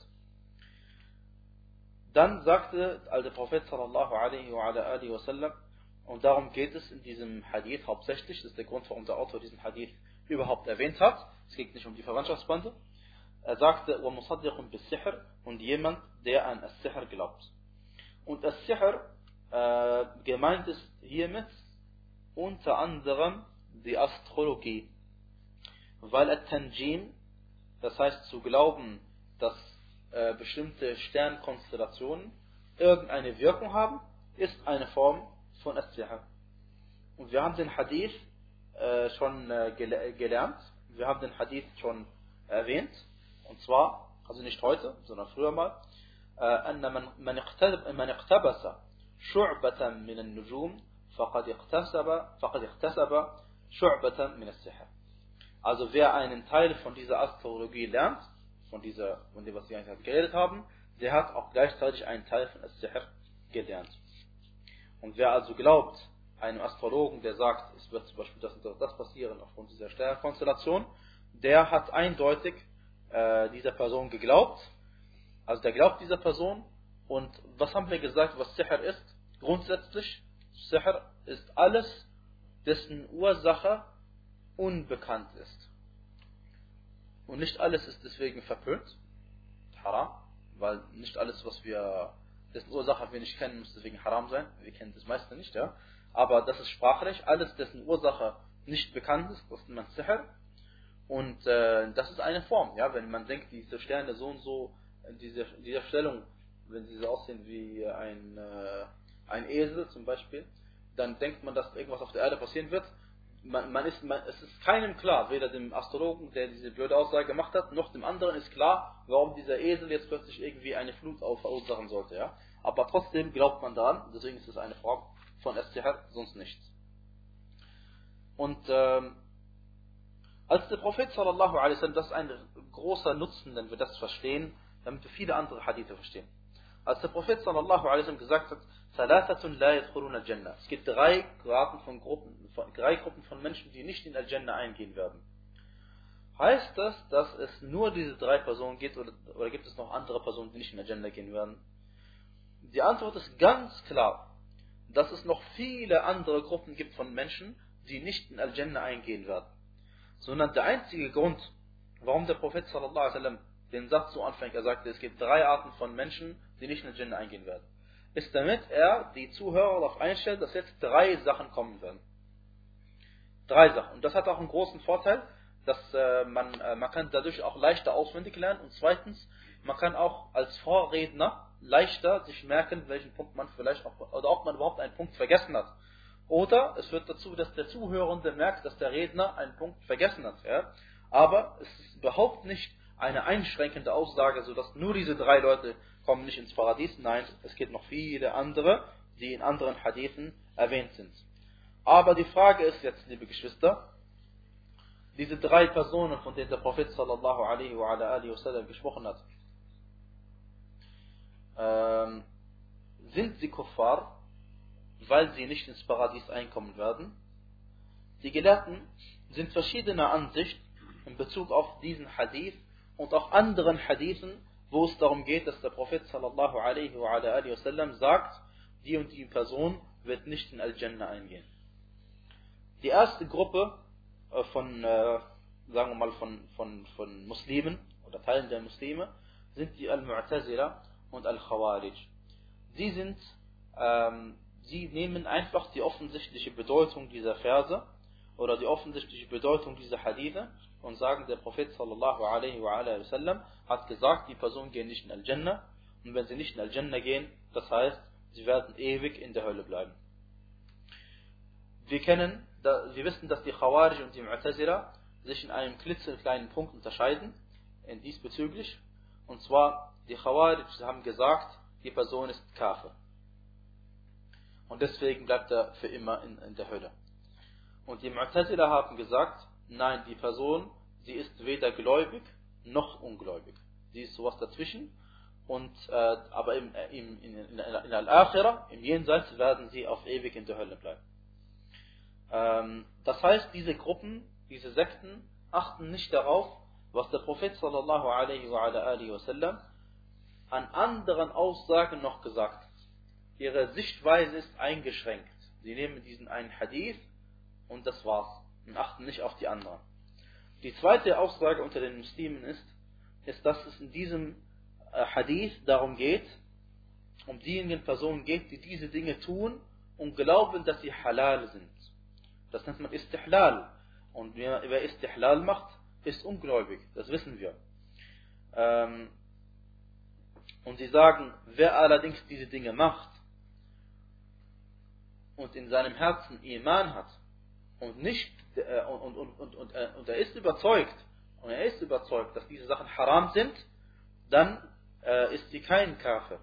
Dann sagte der Prophet sallallahu alaihi wa sallam, und darum geht es in diesem Hadith hauptsächlich, das ist der Grund, warum der Autor diesen Hadith überhaupt erwähnt hat. Es geht nicht um die Verwandtschaftsbande. Er sagte, وَمُصَدِّقٌ بِالسِّحْرِ, und jemand, der an As-Sihr glaubt. Und As-Sihr, gemeint ist hiermit unter anderem die Astrologie. Weil At-Tanjim, das heißt zu glauben, dass bestimmte Sternkonstellationen irgendeine Wirkung haben, ist eine Form von As-Sihr. Und wir haben den Hadith schon gelernt, wir haben den Hadith schon erwähnt, und zwar, also nicht heute, sondern früher mal, أن من اقتبس شعبة من النجوم فقد اكتسب شعبة من السحر. Also wer einen Teil von dieser Astrologie lernt, von dem, was wir eigentlich geredet haben, der hat auch gleichzeitig einen Teil von As-Sihr gelernt. Und wer also glaubt, einem Astrologen, der sagt, es wird zum Beispiel das und das passieren aufgrund dieser Sternkonstellation, der hat eindeutig dieser Person geglaubt. Also der glaubt dieser Person. Und was haben wir gesagt, was Sihr ist? Grundsätzlich, Sihr ist alles, dessen Ursache unbekannt ist. Und nicht alles ist deswegen verpönt, haram, weil nicht alles, dessen Ursache wir nicht kennen, muss deswegen haram sein. Wir kennen das meiste nicht, ja. Aber das ist sprachlich, alles, dessen Ursache nicht bekannt ist, das nennt man Sihr. Und das ist eine Form, ja, wenn man denkt, diese Sterne so und so, in dieser Stellung, wenn sie so aussehen wie ein Esel zum Beispiel, dann denkt man, dass irgendwas auf der Erde passieren wird. Es ist keinem klar, weder dem Astrologen, der diese blöde Aussage gemacht hat, noch dem anderen ist klar, warum dieser Esel jetzt plötzlich irgendwie eine Flut verursachen sollte, ja. Aber trotzdem glaubt man daran, deswegen ist es eine Form von As-Sihr, sonst nichts. Und als der Prophet sallallahu alaihi wasallam, das ist ein großer Nutzen, wenn wir das verstehen, damit wir viele andere Hadithe verstehen. Als der Prophet sallallahu alaihi wasallam gesagt hat, Thalathatun la yadkhuluna al-Jannah. Es gibt drei Gruppen von Menschen, die nicht in Al-Jannah eingehen werden. Heißt das, dass es nur diese drei Personen gibt oder gibt es noch andere Personen, die nicht in Al-Jannah gehen werden? Die Antwort ist ganz klar, dass es noch viele andere Gruppen gibt von Menschen, die nicht in Al-Jannah eingehen werden. Sondern der einzige Grund, warum der Prophet sallallahu alaihi wasallam den Satz so anfängt, er sagte, es gibt drei Arten von Menschen, die nicht in Al-Jannah eingehen werden, ist, damit er die Zuhörer darauf einstellt, dass jetzt drei Sachen kommen werden. Drei Sachen. Und das hat auch einen großen Vorteil, dass man kann dadurch auch leichter auswendig lernen, und zweitens, man kann auch als Vorredner leichter sich merken, welchen Punkt man vielleicht auch, oder ob man überhaupt einen Punkt vergessen hat. Oder es führt dazu, dass der Zuhörende merkt, dass der Redner einen Punkt vergessen hat. Ja? Aber es ist überhaupt nicht eine einschränkende Aussage, sodass nur diese drei Leute kommen nicht ins Paradies. Nein, es gibt noch viele andere, die in anderen Hadithen erwähnt sind. Aber die Frage ist jetzt, liebe Geschwister, diese drei Personen, von denen der Prophet sallallahu alaihi wa sallam gesprochen hat, sind sie Kuffar, weil sie nicht ins Paradies einkommen werden? Die Gelehrten sind verschiedene Ansichten in Bezug auf diesen Hadith und auch anderen Hadithen, wo es darum geht, dass der Prophet sallallahu alaihi wa ala alihi wasallam sagt, die und die Person wird nicht in Al-Jannah eingehen. Die erste Gruppe sagen wir mal von Muslimen oder Teilen der Muslime sind die Al-Mu'tazila und Al-Khawarij. Sie nehmen einfach die offensichtliche Bedeutung dieser Verse oder die offensichtliche Bedeutung dieser Hadithe und sagen, der Prophet sallallahu alaihi wa alaihi wasallam hat gesagt, die Personen gehen nicht in Al-Jannah, und wenn sie nicht in Al-Jannah gehen, das heißt, sie werden ewig in der Hölle bleiben. Wir wissen, dass die Khawarij und die Mu'tazila sich in einem klitzekleinen Punkt unterscheiden, diesbezüglich, und zwar, die Khawarij haben gesagt, die Person ist Kafir. Und deswegen bleibt er für immer in der Hölle. Und die Mu'tazila haben gesagt, nein, die Person, sie ist weder gläubig noch ungläubig. Sie ist sowas dazwischen, aber in Al-Akhirah, im Jenseits, werden sie auf ewig in der Hölle bleiben. Das heißt, diese Gruppen, diese Sekten, achten nicht darauf, was der Prophet sallallahu alaihi wa alihi wasallam an anderen Aussagen noch gesagt hat. Ihre Sichtweise ist eingeschränkt. Sie nehmen diesen einen Hadith und das war's und achten nicht auf die anderen. Die zweite Aussage unter den Muslimen ist, dass es in diesem Hadith darum geht, um diejenigen Personen geht, die diese Dinge tun und glauben, dass sie halal sind. Das nennt man Istihlal. Und wer Istihlal macht, ist ungläubig. Das wissen wir. Und sie sagen, wer allerdings diese Dinge macht und in seinem Herzen Iman hat und er ist überzeugt, dass diese Sachen haram sind, dann ist sie kein Kafir.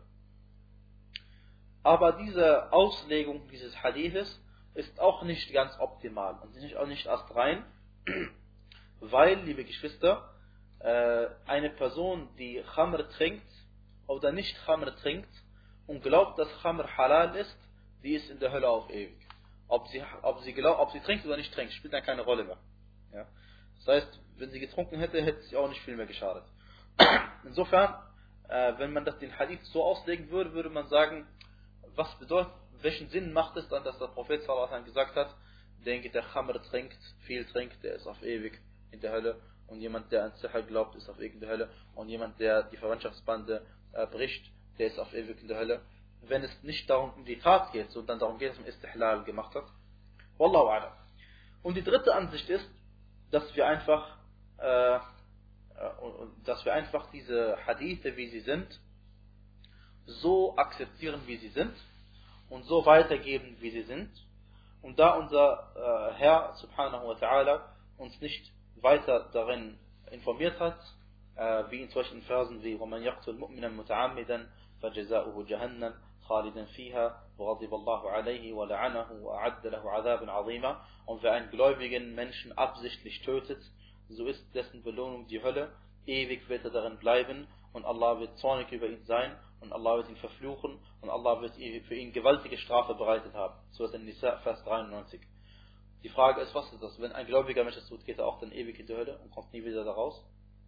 Aber diese Auslegung dieses Hadithes ist auch nicht ganz optimal und auch nicht erst rein, weil, liebe Geschwister, eine Person, die Khamr trinkt oder nicht Khamr trinkt und glaubt, dass Khamr halal ist, die ist in der Hölle auf ewig. Ob sie trinkt oder nicht trinkt, spielt dann keine Rolle mehr. Ja? Das heißt, wenn sie getrunken hätte, hätte sie auch nicht viel mehr geschadet. Insofern, wenn man den Hadith so auslegen würde, würde man sagen, was bedeutet, welchen Sinn macht es dann, dass der Prophet sallallahu alaihi wasallam gesagt hat, der Khamr trinkt, viel trinkt, der ist auf ewig in der Hölle, und jemand, der an Sihr glaubt, ist auf ewig in der Hölle, und jemand, der die Verwandtschaftsbande bricht, der ist auf ewig in der Hölle, wenn es nicht darum um die Tat geht, sondern darum geht, dass man Istihlal gemacht hat. Wallahu a'lam. Und die dritte Ansicht ist, dass wir einfach diese Hadithe, wie sie sind, so akzeptieren, wie sie sind, und so weitergeben, wie sie sind. Und da unser Herr subhanahu wa ta'ala uns nicht weiter darin informiert hat, wie in solchen Versen wie وَمَنْ يَقْتُلْ مُؤْمِنًا مُتَعَمِّدًا فَجَزَاؤُهُ جَهَنَّمْ خَالِدًا فِيهَا وَغَضِبَ اللَّهُ عَلَيْهِ وَلَعَنَهُ وَأَعَدَّ لَهُ عَذَابًا عَظِيمًا. Und wer einen gläubigen Menschen absichtlich tötet, so ist dessen Belohnung die Hölle, ewig wird er darin bleiben, und Allah wird zornig über ihn sein, und Allah wird ihn verfluchen, und Allah wird für ihn gewaltige Strafe bereitet haben. So ist in Nisa, Vers 93. Die Frage ist, was ist das? Wenn ein gläubiger Mensch das tut, geht er auch dann ewig in die Hölle und kommt nie wieder da raus?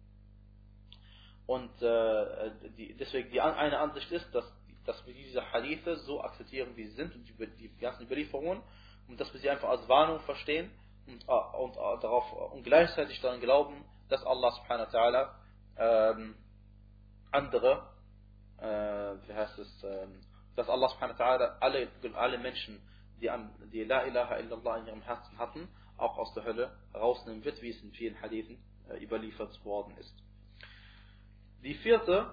Und deswegen die eine Ansicht ist, dass wir diese Hadithe so akzeptieren, wie sie sind, und die ganzen Überlieferungen, und dass wir sie einfach als Warnung verstehen und gleichzeitig daran glauben, dass Allah subhanahu wa ta'ala andere, dass Allah subhanahu wa ta'ala alle Menschen, die La ilaha illallah in ihrem Herzen hatten, auch aus der Hölle rausnehmen wird, wie es in vielen Hadithen überliefert worden ist. Die vierte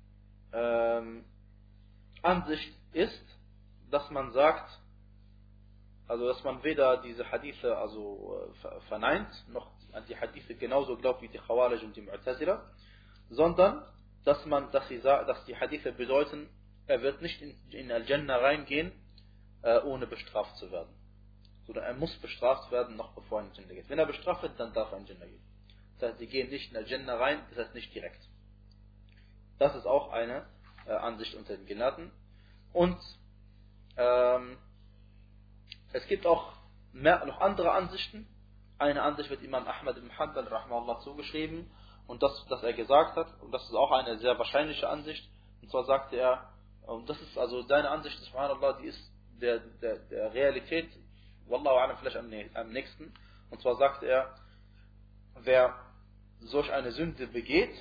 Ansicht ist, dass man sagt, also dass man weder diese Hadithe verneint, noch an die Hadithe genauso glaubt wie die Khawarij und die Mu'tazila, sondern dass die Hadithe bedeuten, er wird nicht in Al-Jannah reingehen, ohne bestraft zu werden. Sondern er muss bestraft werden, noch bevor er in Al-Jannah geht. Wenn er bestraft wird, dann darf er in Al-Jannah gehen. Das heißt, sie gehen nicht in Al-Jannah rein, das heißt nicht direkt. Das ist auch eine Ansicht unter den Gelehrten. Und es gibt auch noch andere Ansichten, Eine Ansicht wird Imam Ahmad ibn Hanbal rahimahullah zugeschrieben und das, was er gesagt hat, und das ist auch eine sehr wahrscheinliche Ansicht, und zwar sagte er, und das ist also seine Ansicht, subhanallah, die ist der Realität, wallahu alam, vielleicht am nächsten, und zwar sagte er, wer solch eine Sünde begeht,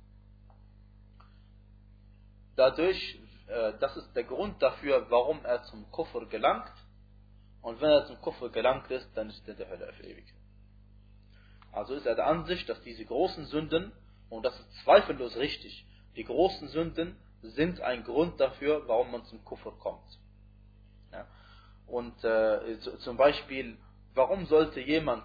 dadurch, das ist der Grund dafür, warum er zum Kufr gelangt, und wenn er zum Kufr gelangt ist, dann ist er in der Hölle auf ewig. Also ist er der Ansicht, dass diese großen Sünden, und das ist zweifellos richtig, die großen Sünden sind ein Grund dafür, warum man zum Kufr kommt. Ja. Und zum Beispiel, warum sollte jemand,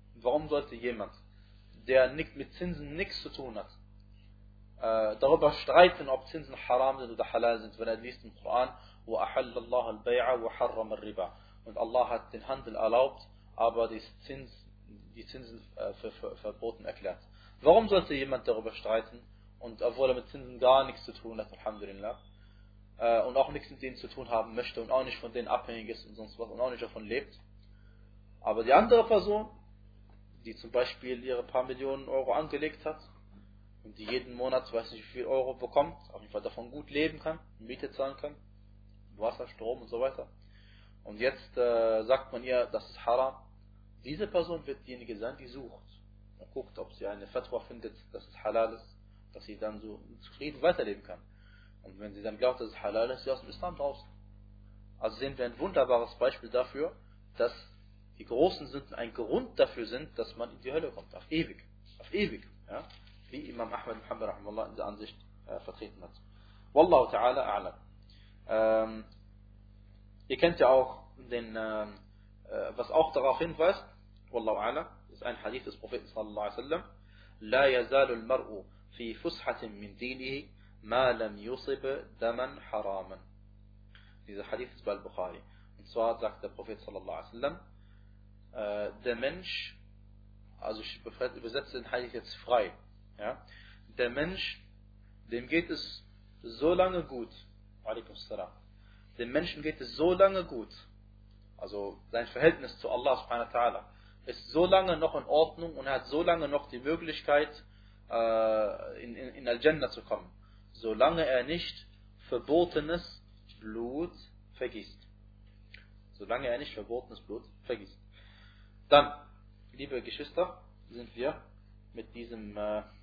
der mit Zinsen nichts zu tun hat, darüber streiten, ob Zinsen haram sind oder halal sind, wenn er liest im Koran, وَأَحَلَّ اللَّهَ الْبَيْعَ وَحَرَّمَ الرِّبَى, und Allah hat den Handel erlaubt, aber die Zinsen verboten erklärt. Warum sollte jemand darüber streiten, und obwohl er mit Zinsen gar nichts zu tun hat, alhamdulillah, und auch nichts mit denen zu tun haben möchte und auch nicht von denen abhängig ist und sonst was und auch nicht davon lebt. Aber die andere Person, die zum Beispiel ihre paar Millionen Euro angelegt hat und die jeden Monat, weiß nicht wie viel Euro bekommt, auf jeden Fall davon gut leben kann, Miete zahlen kann, Wasser, Strom und so weiter. Und jetzt sagt man ihr, das ist haram. Diese Person wird diejenige sein, die sucht und guckt, ob sie eine Fatwa findet, dass es halal ist, dass sie dann so zufrieden weiterleben kann. Und wenn sie dann glaubt, dass es halal ist, ist sie aus dem Islam draußen. Also sehen wir ein wunderbares Beispiel dafür, dass die großen Sünden ein Grund dafür sind, dass man in die Hölle kommt. Auf ewig. Auf ewig. Ja? Wie Imam Ahmad ibn Hanbal rahimahullah in der Ansicht vertreten hat. Wallahu ta'ala a'lam. Ihr kennt ja auch den, was auch darauf hinweist, Wallahu a'lam, ist ein Hadith des Propheten sallallahu alaihi wasallam, La yazalu al-mar'u fi fushatin min dinihi ma lam yusib daman haraman. Dieser Hadith ist bei Al-Bukhari. Und zwar sagt der Prophet sallallahu alaihi wasallam, der Mensch, also ich übersetze den Hadith jetzt frei, ja, der Mensch, dem geht es so lange gut, alaikum salam, dem Menschen geht es so lange gut, also sein Verhältnis zu Allah subhanahu wa ta'ala ist so lange noch in Ordnung und er hat so lange noch die Möglichkeit in Al-Jannah zu kommen, solange er nicht verbotenes Blut vergießt. Solange er nicht verbotenes Blut vergießt. Dann, liebe Geschwister, sind wir mit diesem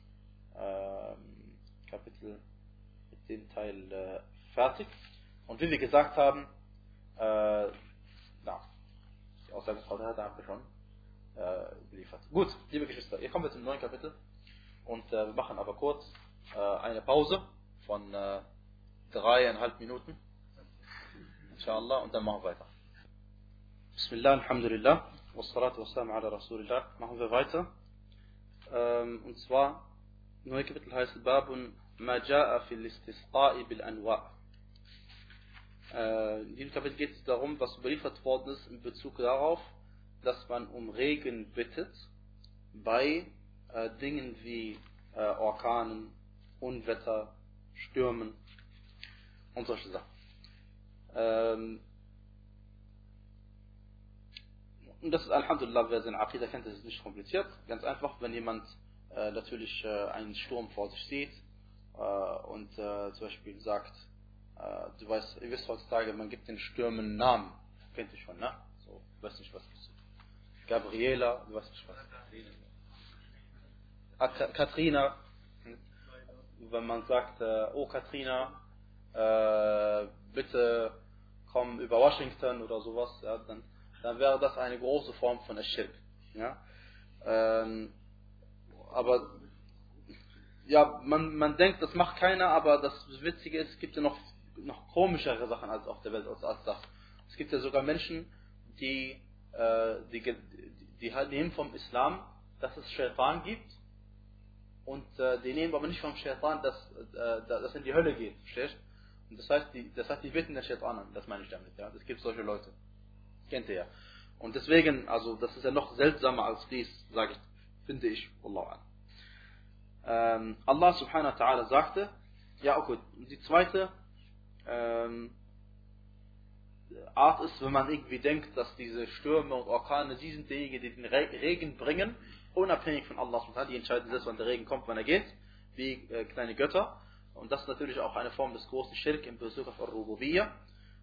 Kapitel, mit dem Teil fertig. Und wie wir gesagt haben, die Aussage Frau Herr haben wir schon geliefert. Gut, liebe Geschwister, hier kommen wir zum neuen Kapitel und wir machen aber kurz eine Pause von 3,5 Minuten, inshallah, und dann machen wir weiter. Bismillah, alhamdulillah, wassalatu wassalamu ala rasulillah. Machen wir weiter. Und zwar, neue Kapitel heißt Babun ma ja'a fil istisqa'i bil anwa'. In diesem Kapitel geht es darum, was überliefert worden ist in Bezug darauf, dass man um Regen bittet bei Dingen wie Orkanen, Unwetter, Stürmen und solche Sachen. Und das ist Alhamdulillah, wer seine Aqidah kennt, das ist nicht kompliziert. Ganz einfach, wenn jemand natürlich einen Sturm vor sich sieht und zum Beispiel sagt, ihr wisst heutzutage, man gibt den Stürmen einen Namen. Kennt ihr schon, ne? So, ich weiß nicht, was das ist. Gabriela, du weißt nicht was. Katrina. Wenn man sagt, oh Katrina, bitte komm über Washington oder sowas, ja, dann wäre das eine große Form von Aschirk. Ja? Aber ja, man denkt, das macht keiner, aber das Witzige ist, es gibt ja noch komischere Sachen als auf der Welt als das. Es gibt ja sogar Menschen, die nehmen vom Islam, dass es Shaitan gibt, und die nehmen aber nicht vom Shaitan, dass in die Hölle geht, verstehst? Und das heißt, die bitten den Shaitan an, das meine ich damit, ja. Es gibt solche Leute. Kennt ihr ja. Und deswegen, also das ist ja noch seltsamer als dies, sage ich, finde ich, Wallahu a'lam. Allah subhanahu wa ta'ala sagte, ja okay, die zweite Art ist, wenn man irgendwie denkt, dass diese Stürme und Orkane, die sind diejenigen, die den Regen bringen, unabhängig von Allah subhanahu wa ta'ala, die entscheiden selbst, wann der Regen kommt, wann er geht, wie kleine Götter. Und das ist natürlich auch eine Form des großen Schirk in Bezug auf Ar-Rububiyyah.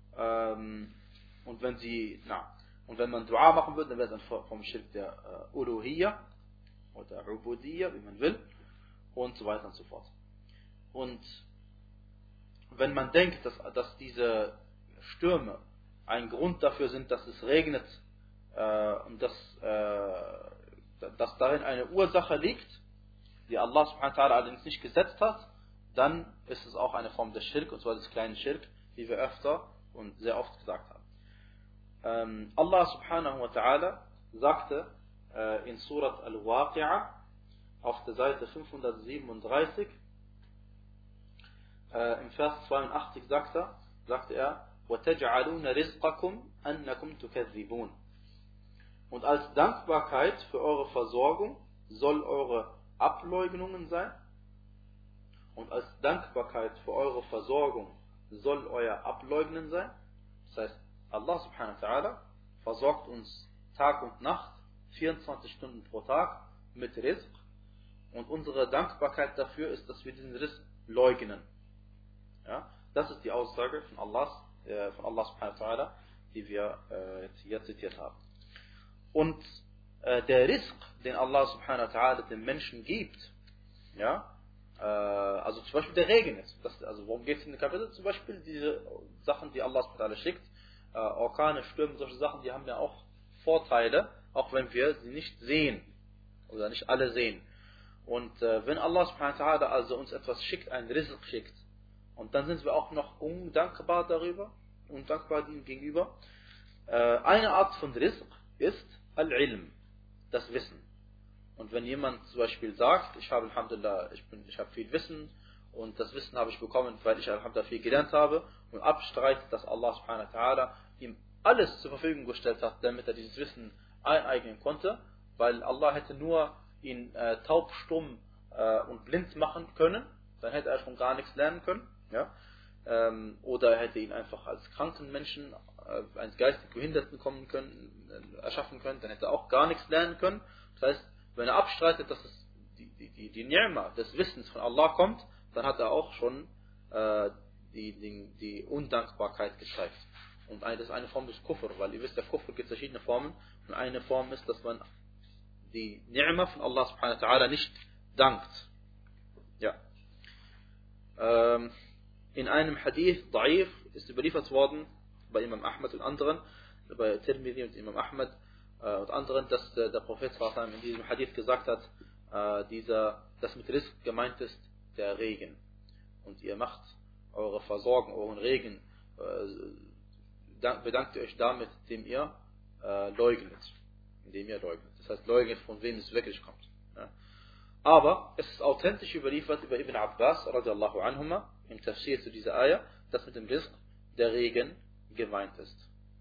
Und wenn man Dua machen würde, dann wäre es ein vom Schirk der Uluhiyyah oder Ubudiyyah, wie man will, und so weiter und so fort. Und wenn man denkt, dass diese Stürme ein Grund dafür sind, dass es regnet und dass darin eine Ursache liegt, die Allah subhanahu wa ta'ala allerdings nicht gesetzt hat, dann ist es auch eine Form des Schirk, und zwar des kleinen Schirk, wie wir öfter und sehr oft gesagt haben. Allah subhanahu wa ta'ala sagte in Surat Al-Waqi'ah auf der Seite 537 im Vers 82 sagte er وَتَجْعَلُونَ رِزْقَكُمْ أَنَّكُمْ تُكَذِّبُونَ. Und als Dankbarkeit für eure Versorgung soll eure Ableugnungen sein. Und als Dankbarkeit für eure Versorgung soll euer Ableugnen sein. Das heißt, Allah subhanahu wa ta'ala versorgt uns Tag und Nacht, 24 Stunden pro Tag mit Rizq. Und unsere Dankbarkeit dafür ist, dass wir diesen Rizq leugnen. Ja? Das ist die Aussage von Allah subhanahu wa ta'ala, die wir jetzt hier zitiert haben. Und der Rizq, den Allah subhanahu wa ta'ala den Menschen gibt, ja, also zum Beispiel der Regen jetzt, also worum geht es in dem Kapitel? Zum Beispiel diese Sachen, die Allah subhanahu wa ta'ala schickt, Orkane, Stürme, solche Sachen, die haben ja auch Vorteile, auch wenn wir sie nicht sehen oder nicht alle sehen. Und wenn Allah subhanahu wa ta'ala also uns etwas schickt, ein Rizq schickt, und dann sind wir auch noch undankbar ihm gegenüber. Eine Art von Rizq ist Al-Ilm, das Wissen. Und wenn jemand zum Beispiel sagt, ich habe Alhamdulillah, ich habe viel Wissen und das Wissen habe ich bekommen, weil ich Alhamdulillah viel gelernt habe, und abstreitet, dass Allah subhanahu wa ta'ala ihm alles zur Verfügung gestellt hat, damit er dieses Wissen eineignen konnte, weil Allah hätte nur ihn taub, stumm und blind machen können, dann hätte er schon gar nichts lernen können. Ja? Oder er hätte ihn einfach als kranken Menschen, als geistig Behinderten erschaffen können, dann hätte er auch gar nichts lernen können. Das heißt, wenn er abstreitet, dass es die Ni'ma des Wissens von Allah kommt, dann hat er auch schon die Undankbarkeit gezeigt. Und das ist eine Form des Kufr, weil ihr wisst, der Kufr gibt verschiedene Formen. Und eine Form ist, dass man die Ni'ma von Allah subhanahu wa ta'ala nicht dankt. Ja. In einem Hadith, Da'if, ist überliefert worden, bei Imam Ahmad und anderen, bei Tirmidhi und Imam Ahmad und anderen, dass der Prophet in diesem Hadith gesagt hat, dass mit Rizq gemeint ist der Regen. Und ihr macht eure Versorgung, euren Regen, bedankt ihr euch damit, indem ihr leugnet. Das heißt, leugnet, von wem es wirklich kommt. Ja. Aber es ist authentisch überliefert über Ibn Abbas radiallahu anhuma im Tafsir zu dieser Ayah, dass mit dem Rizq der Regen gemeint ist.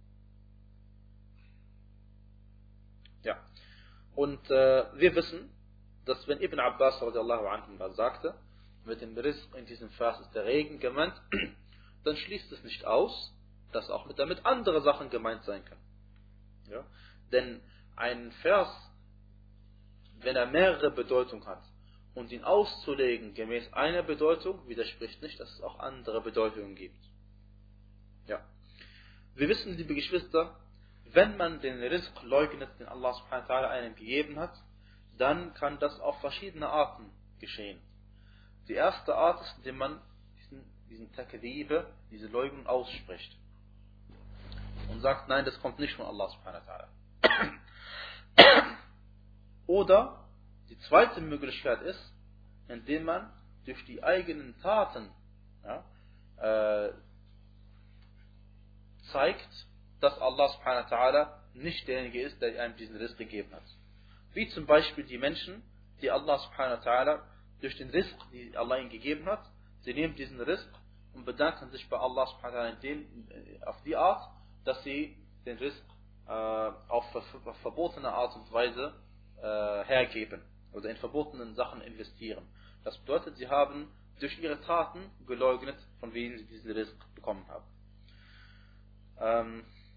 Ja. Und wir wissen, dass wenn Ibn Abbas radiallahu anhuma sagte, mit dem Rizq in diesem Vers ist der Regen gemeint, dann schließt es nicht aus, dass auch damit andere Sachen gemeint sein können. Ja? Denn ein Vers, wenn er mehrere Bedeutungen hat, und ihn auszulegen gemäß einer Bedeutung, widerspricht nicht, dass es auch andere Bedeutungen gibt. Ja. Wir wissen, liebe Geschwister, wenn man den Rizq leugnet, den Allah subhanahu wa ta'ala einem gegeben hat, dann kann das auf verschiedene Arten geschehen. Die erste Art ist, indem man diesen Takdibe, diese Leugnung ausspricht. Und sagt, nein, das kommt nicht von Allah subhanahu wa ta'ala. Oder die zweite Möglichkeit ist, indem man durch die eigenen Taten zeigt, dass Allah subhanahu wa ta'ala nicht derjenige ist, der einem diesen Rizq gegeben hat. Wie zum Beispiel die Menschen, die Allah subhanahu wa ta'ala durch den Rizq, die Allah ihnen gegeben hat, sie nehmen diesen Rizq und bedanken sich bei Allah subhanahu wa ta'ala auf die Art, dass sie den Rizq auf verbotene Art und Weise hergeben oder in verbotenen Sachen investieren. Das bedeutet, sie haben durch ihre Taten geleugnet, von wem sie diesen Rizq bekommen haben.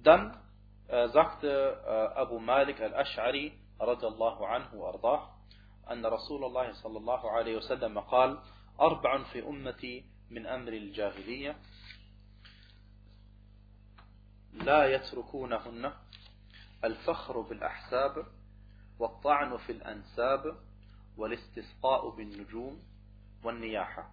Dann sagte Abu Malik al-Ash'ari radiyallahu anhu ardah, أن رسول الله صلى الله عليه وسلم قال: أربع في أمتي من أمر الجاهلية لا يتركونهن الفخر بالأحساب والطعن في الأنساب والاستسقاء بالنجوم والنياحة.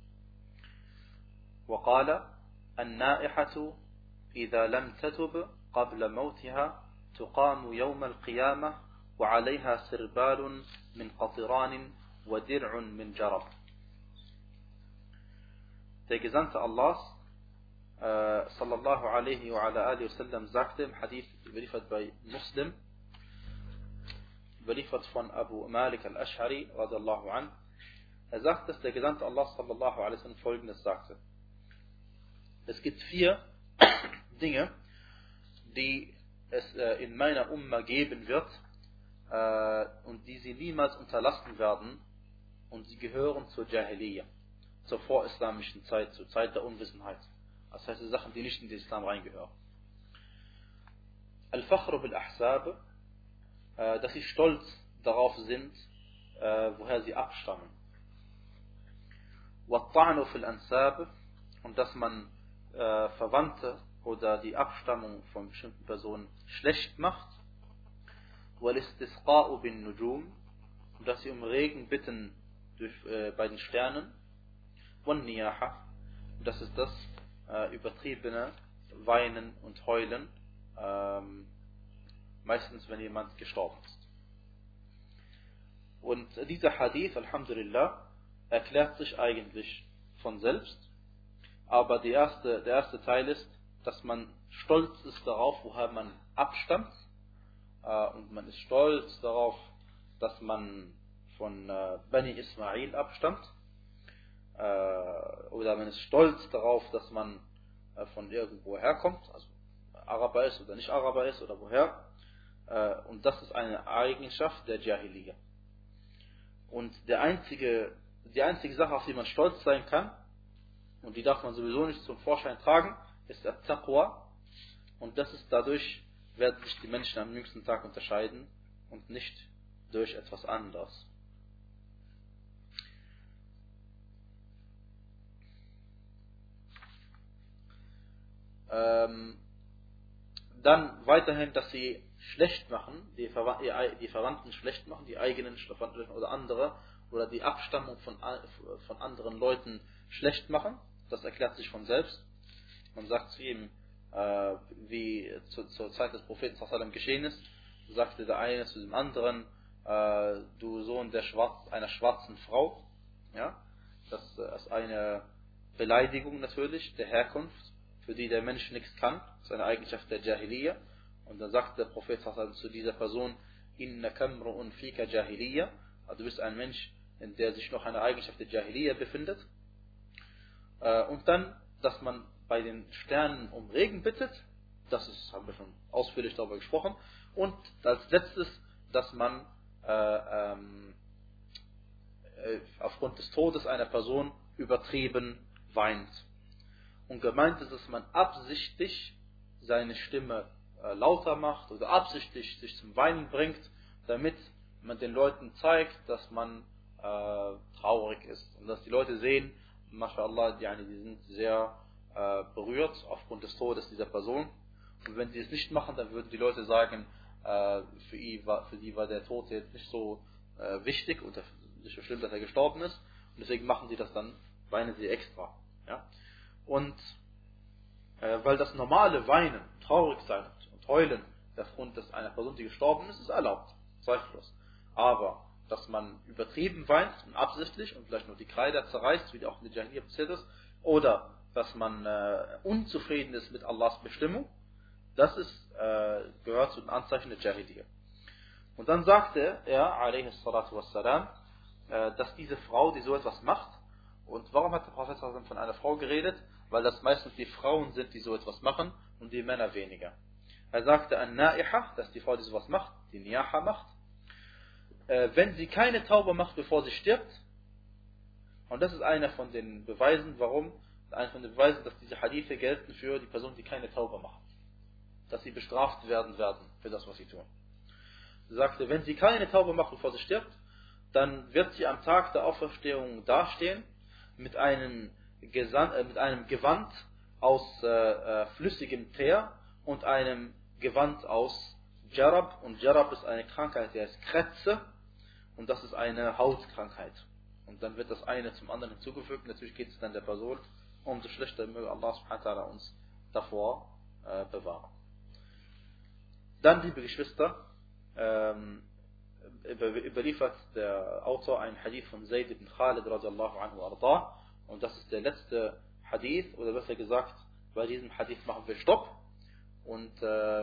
وقال: النائحة إذا لم تتب قبل موتها تقام يوم القيامة وعليها سربال من قطران ودرع من جرب. Der Gesandte Allahs sallallahu alaihi wa ala alihi wasallam sagte im Hadith, überliefert bei Muslim, überliefert von Abu Malik al-Ash'ari radiyallahu an, er sagt, dass der Gesandte Allah sallallahu alaihi wasallam folgendes sagte: Es gibt 4 Dinge, die es in meiner Umma geben wird und die sie niemals unterlassen werden, und sie gehören zur Jahiliyyah, zur vorislamischen Zeit, zur Zeit der Unwissenheit. Das heißt, die Sachen, die nicht in den Islam reingehören. Al-Fakhru bil-Ahsab, dass sie stolz darauf sind, woher sie abstammen. Wa-Ta'nu fil-Ansab, und dass man Verwandte oder die Abstammung von bestimmten Personen schlecht macht. Wal-Istisqa'u bin-Nujum, und dass sie um Regen bitten bei den Sternen. Wan-Niyaha, und das ist das übertriebene Weinen und Heulen, meistens wenn jemand gestorben ist. Und dieser Hadith, Alhamdulillah, erklärt sich eigentlich von selbst, aber der erste Teil ist, dass man stolz ist darauf, woher man abstammt, und man ist stolz darauf, dass man von Bani Ismail abstammt, oder man ist stolz darauf, dass man von irgendwo herkommt, also Araber ist oder nicht Araber ist oder woher, und das ist eine Eigenschaft der Jahiliyyah. Und die einzige Sache, auf die man stolz sein kann, und die darf man sowieso nicht zum Vorschein tragen, ist At-Taqwa, und das ist dadurch, werden sich die Menschen am jüngsten Tag unterscheiden und nicht durch etwas anderes. Dann weiterhin, dass sie schlecht machen, die Verwandten schlecht machen, die eigenen Verwandten oder andere, oder die Abstammung von anderen Leuten schlecht machen. Das erklärt sich von selbst. Man sagt zu ihm, wie zur Zeit des Propheten sallallahu alaihi wasallam geschehen ist, sagte der eine zu dem anderen: Du Sohn einer schwarzen Frau. Ja? Das ist eine Beleidigung natürlich der Herkunft, für die der Mensch nichts kann. Das ist eine Eigenschaft der Jahiliyyah. Und dann sagt der Prophet zu dieser Person: Inna kamru'un fika Jahiliyyah. Also du bist ein Mensch, in der sich noch eine Eigenschaft der Jahiliyyah befindet. Und dann, dass man bei den Sternen um Regen bittet, haben wir schon ausführlich darüber gesprochen. Und als letztes, dass man aufgrund des Todes einer Person übertrieben weint. Und gemeint ist, dass man absichtlich seine Stimme lauter macht oder absichtlich sich zum Weinen bringt, damit man den Leuten zeigt, dass man traurig ist. Und dass die Leute sehen, MashaAllah, die sind sehr berührt aufgrund des Todes dieser Person. Und wenn sie es nicht machen, dann würden die Leute sagen, für die war der Tod jetzt nicht so wichtig oder nicht so schlimm, dass er gestorben ist. Und deswegen machen sie das dann, weinen sie extra. Ja? Und weil das normale Weinen, traurig sein und heulen aufgrund einer Person, die gestorben ist, ist erlaubt, zweifellos. Aber dass man übertrieben weint und absichtlich und vielleicht nur die Kleider zerreißt, wie auch in der Jahiliyyah passiert ist, oder dass man unzufrieden ist mit Allahs Bestimmung, das gehört zu den Anzeichen der Jahiliyyah. Und dann sagte er, alaihi salatu wassalam, dass diese Frau, die so etwas macht, und warum hat der Prophet von einer Frau geredet? Weil das meistens die Frauen sind, die so etwas machen, und die Männer weniger. Er sagte, an-Na'iha, dass die Frau, die sowas macht, die Niyaha macht, wenn sie keine Taube macht, bevor sie stirbt, und das ist einer von den Beweisen, dass diese Hadithe gelten für die Person, die keine Taube macht. dass sie bestraft werden für das, was sie tun. Sie sagte, wenn sie keine Taube macht, bevor sie stirbt, dann wird sie am Tag der Auferstehung dastehen mit einem Gewand aus flüssigem Teer und einem Gewand aus Jarab. Und Jarab ist eine Krankheit, die heißt Krätze, und das ist eine Hautkrankheit. Und dann wird das eine zum anderen hinzugefügt. Natürlich geht es dann der Person, umso schlechter möge Allah subhanahu wa ta'ala uns davor bewahren. Dann, liebe Geschwister, überliefert der Autor einen Hadith von Zayd ibn Khalid radiallahu anhu arda, und das ist der letzte Hadith, oder besser gesagt, bei diesem Hadith machen wir Stopp, und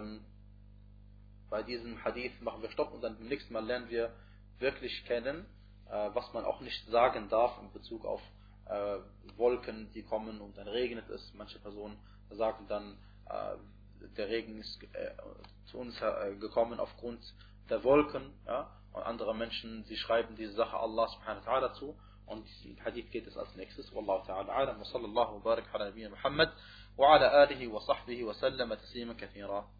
bei diesem Hadith machen wir Stopp, und dann beim nächsten Mal lernen wir wirklich kennen, was man auch nicht sagen darf in Bezug auf Wolken, die kommen und dann regnet es. Manche Personen sagen dann, der Regen ist zu uns gekommen aufgrund der Wolken, ja? Und andere Menschen, die schreiben diese Sache Allah subhanahu wa ta'ala zu, und im Hadith geht es als nächstes. Wallahu ta'ala a'lam wa sallallahu wa barak ala nabiyyina Muhammad wa ala alihi wa sahbihi wa sallama taslima kathira.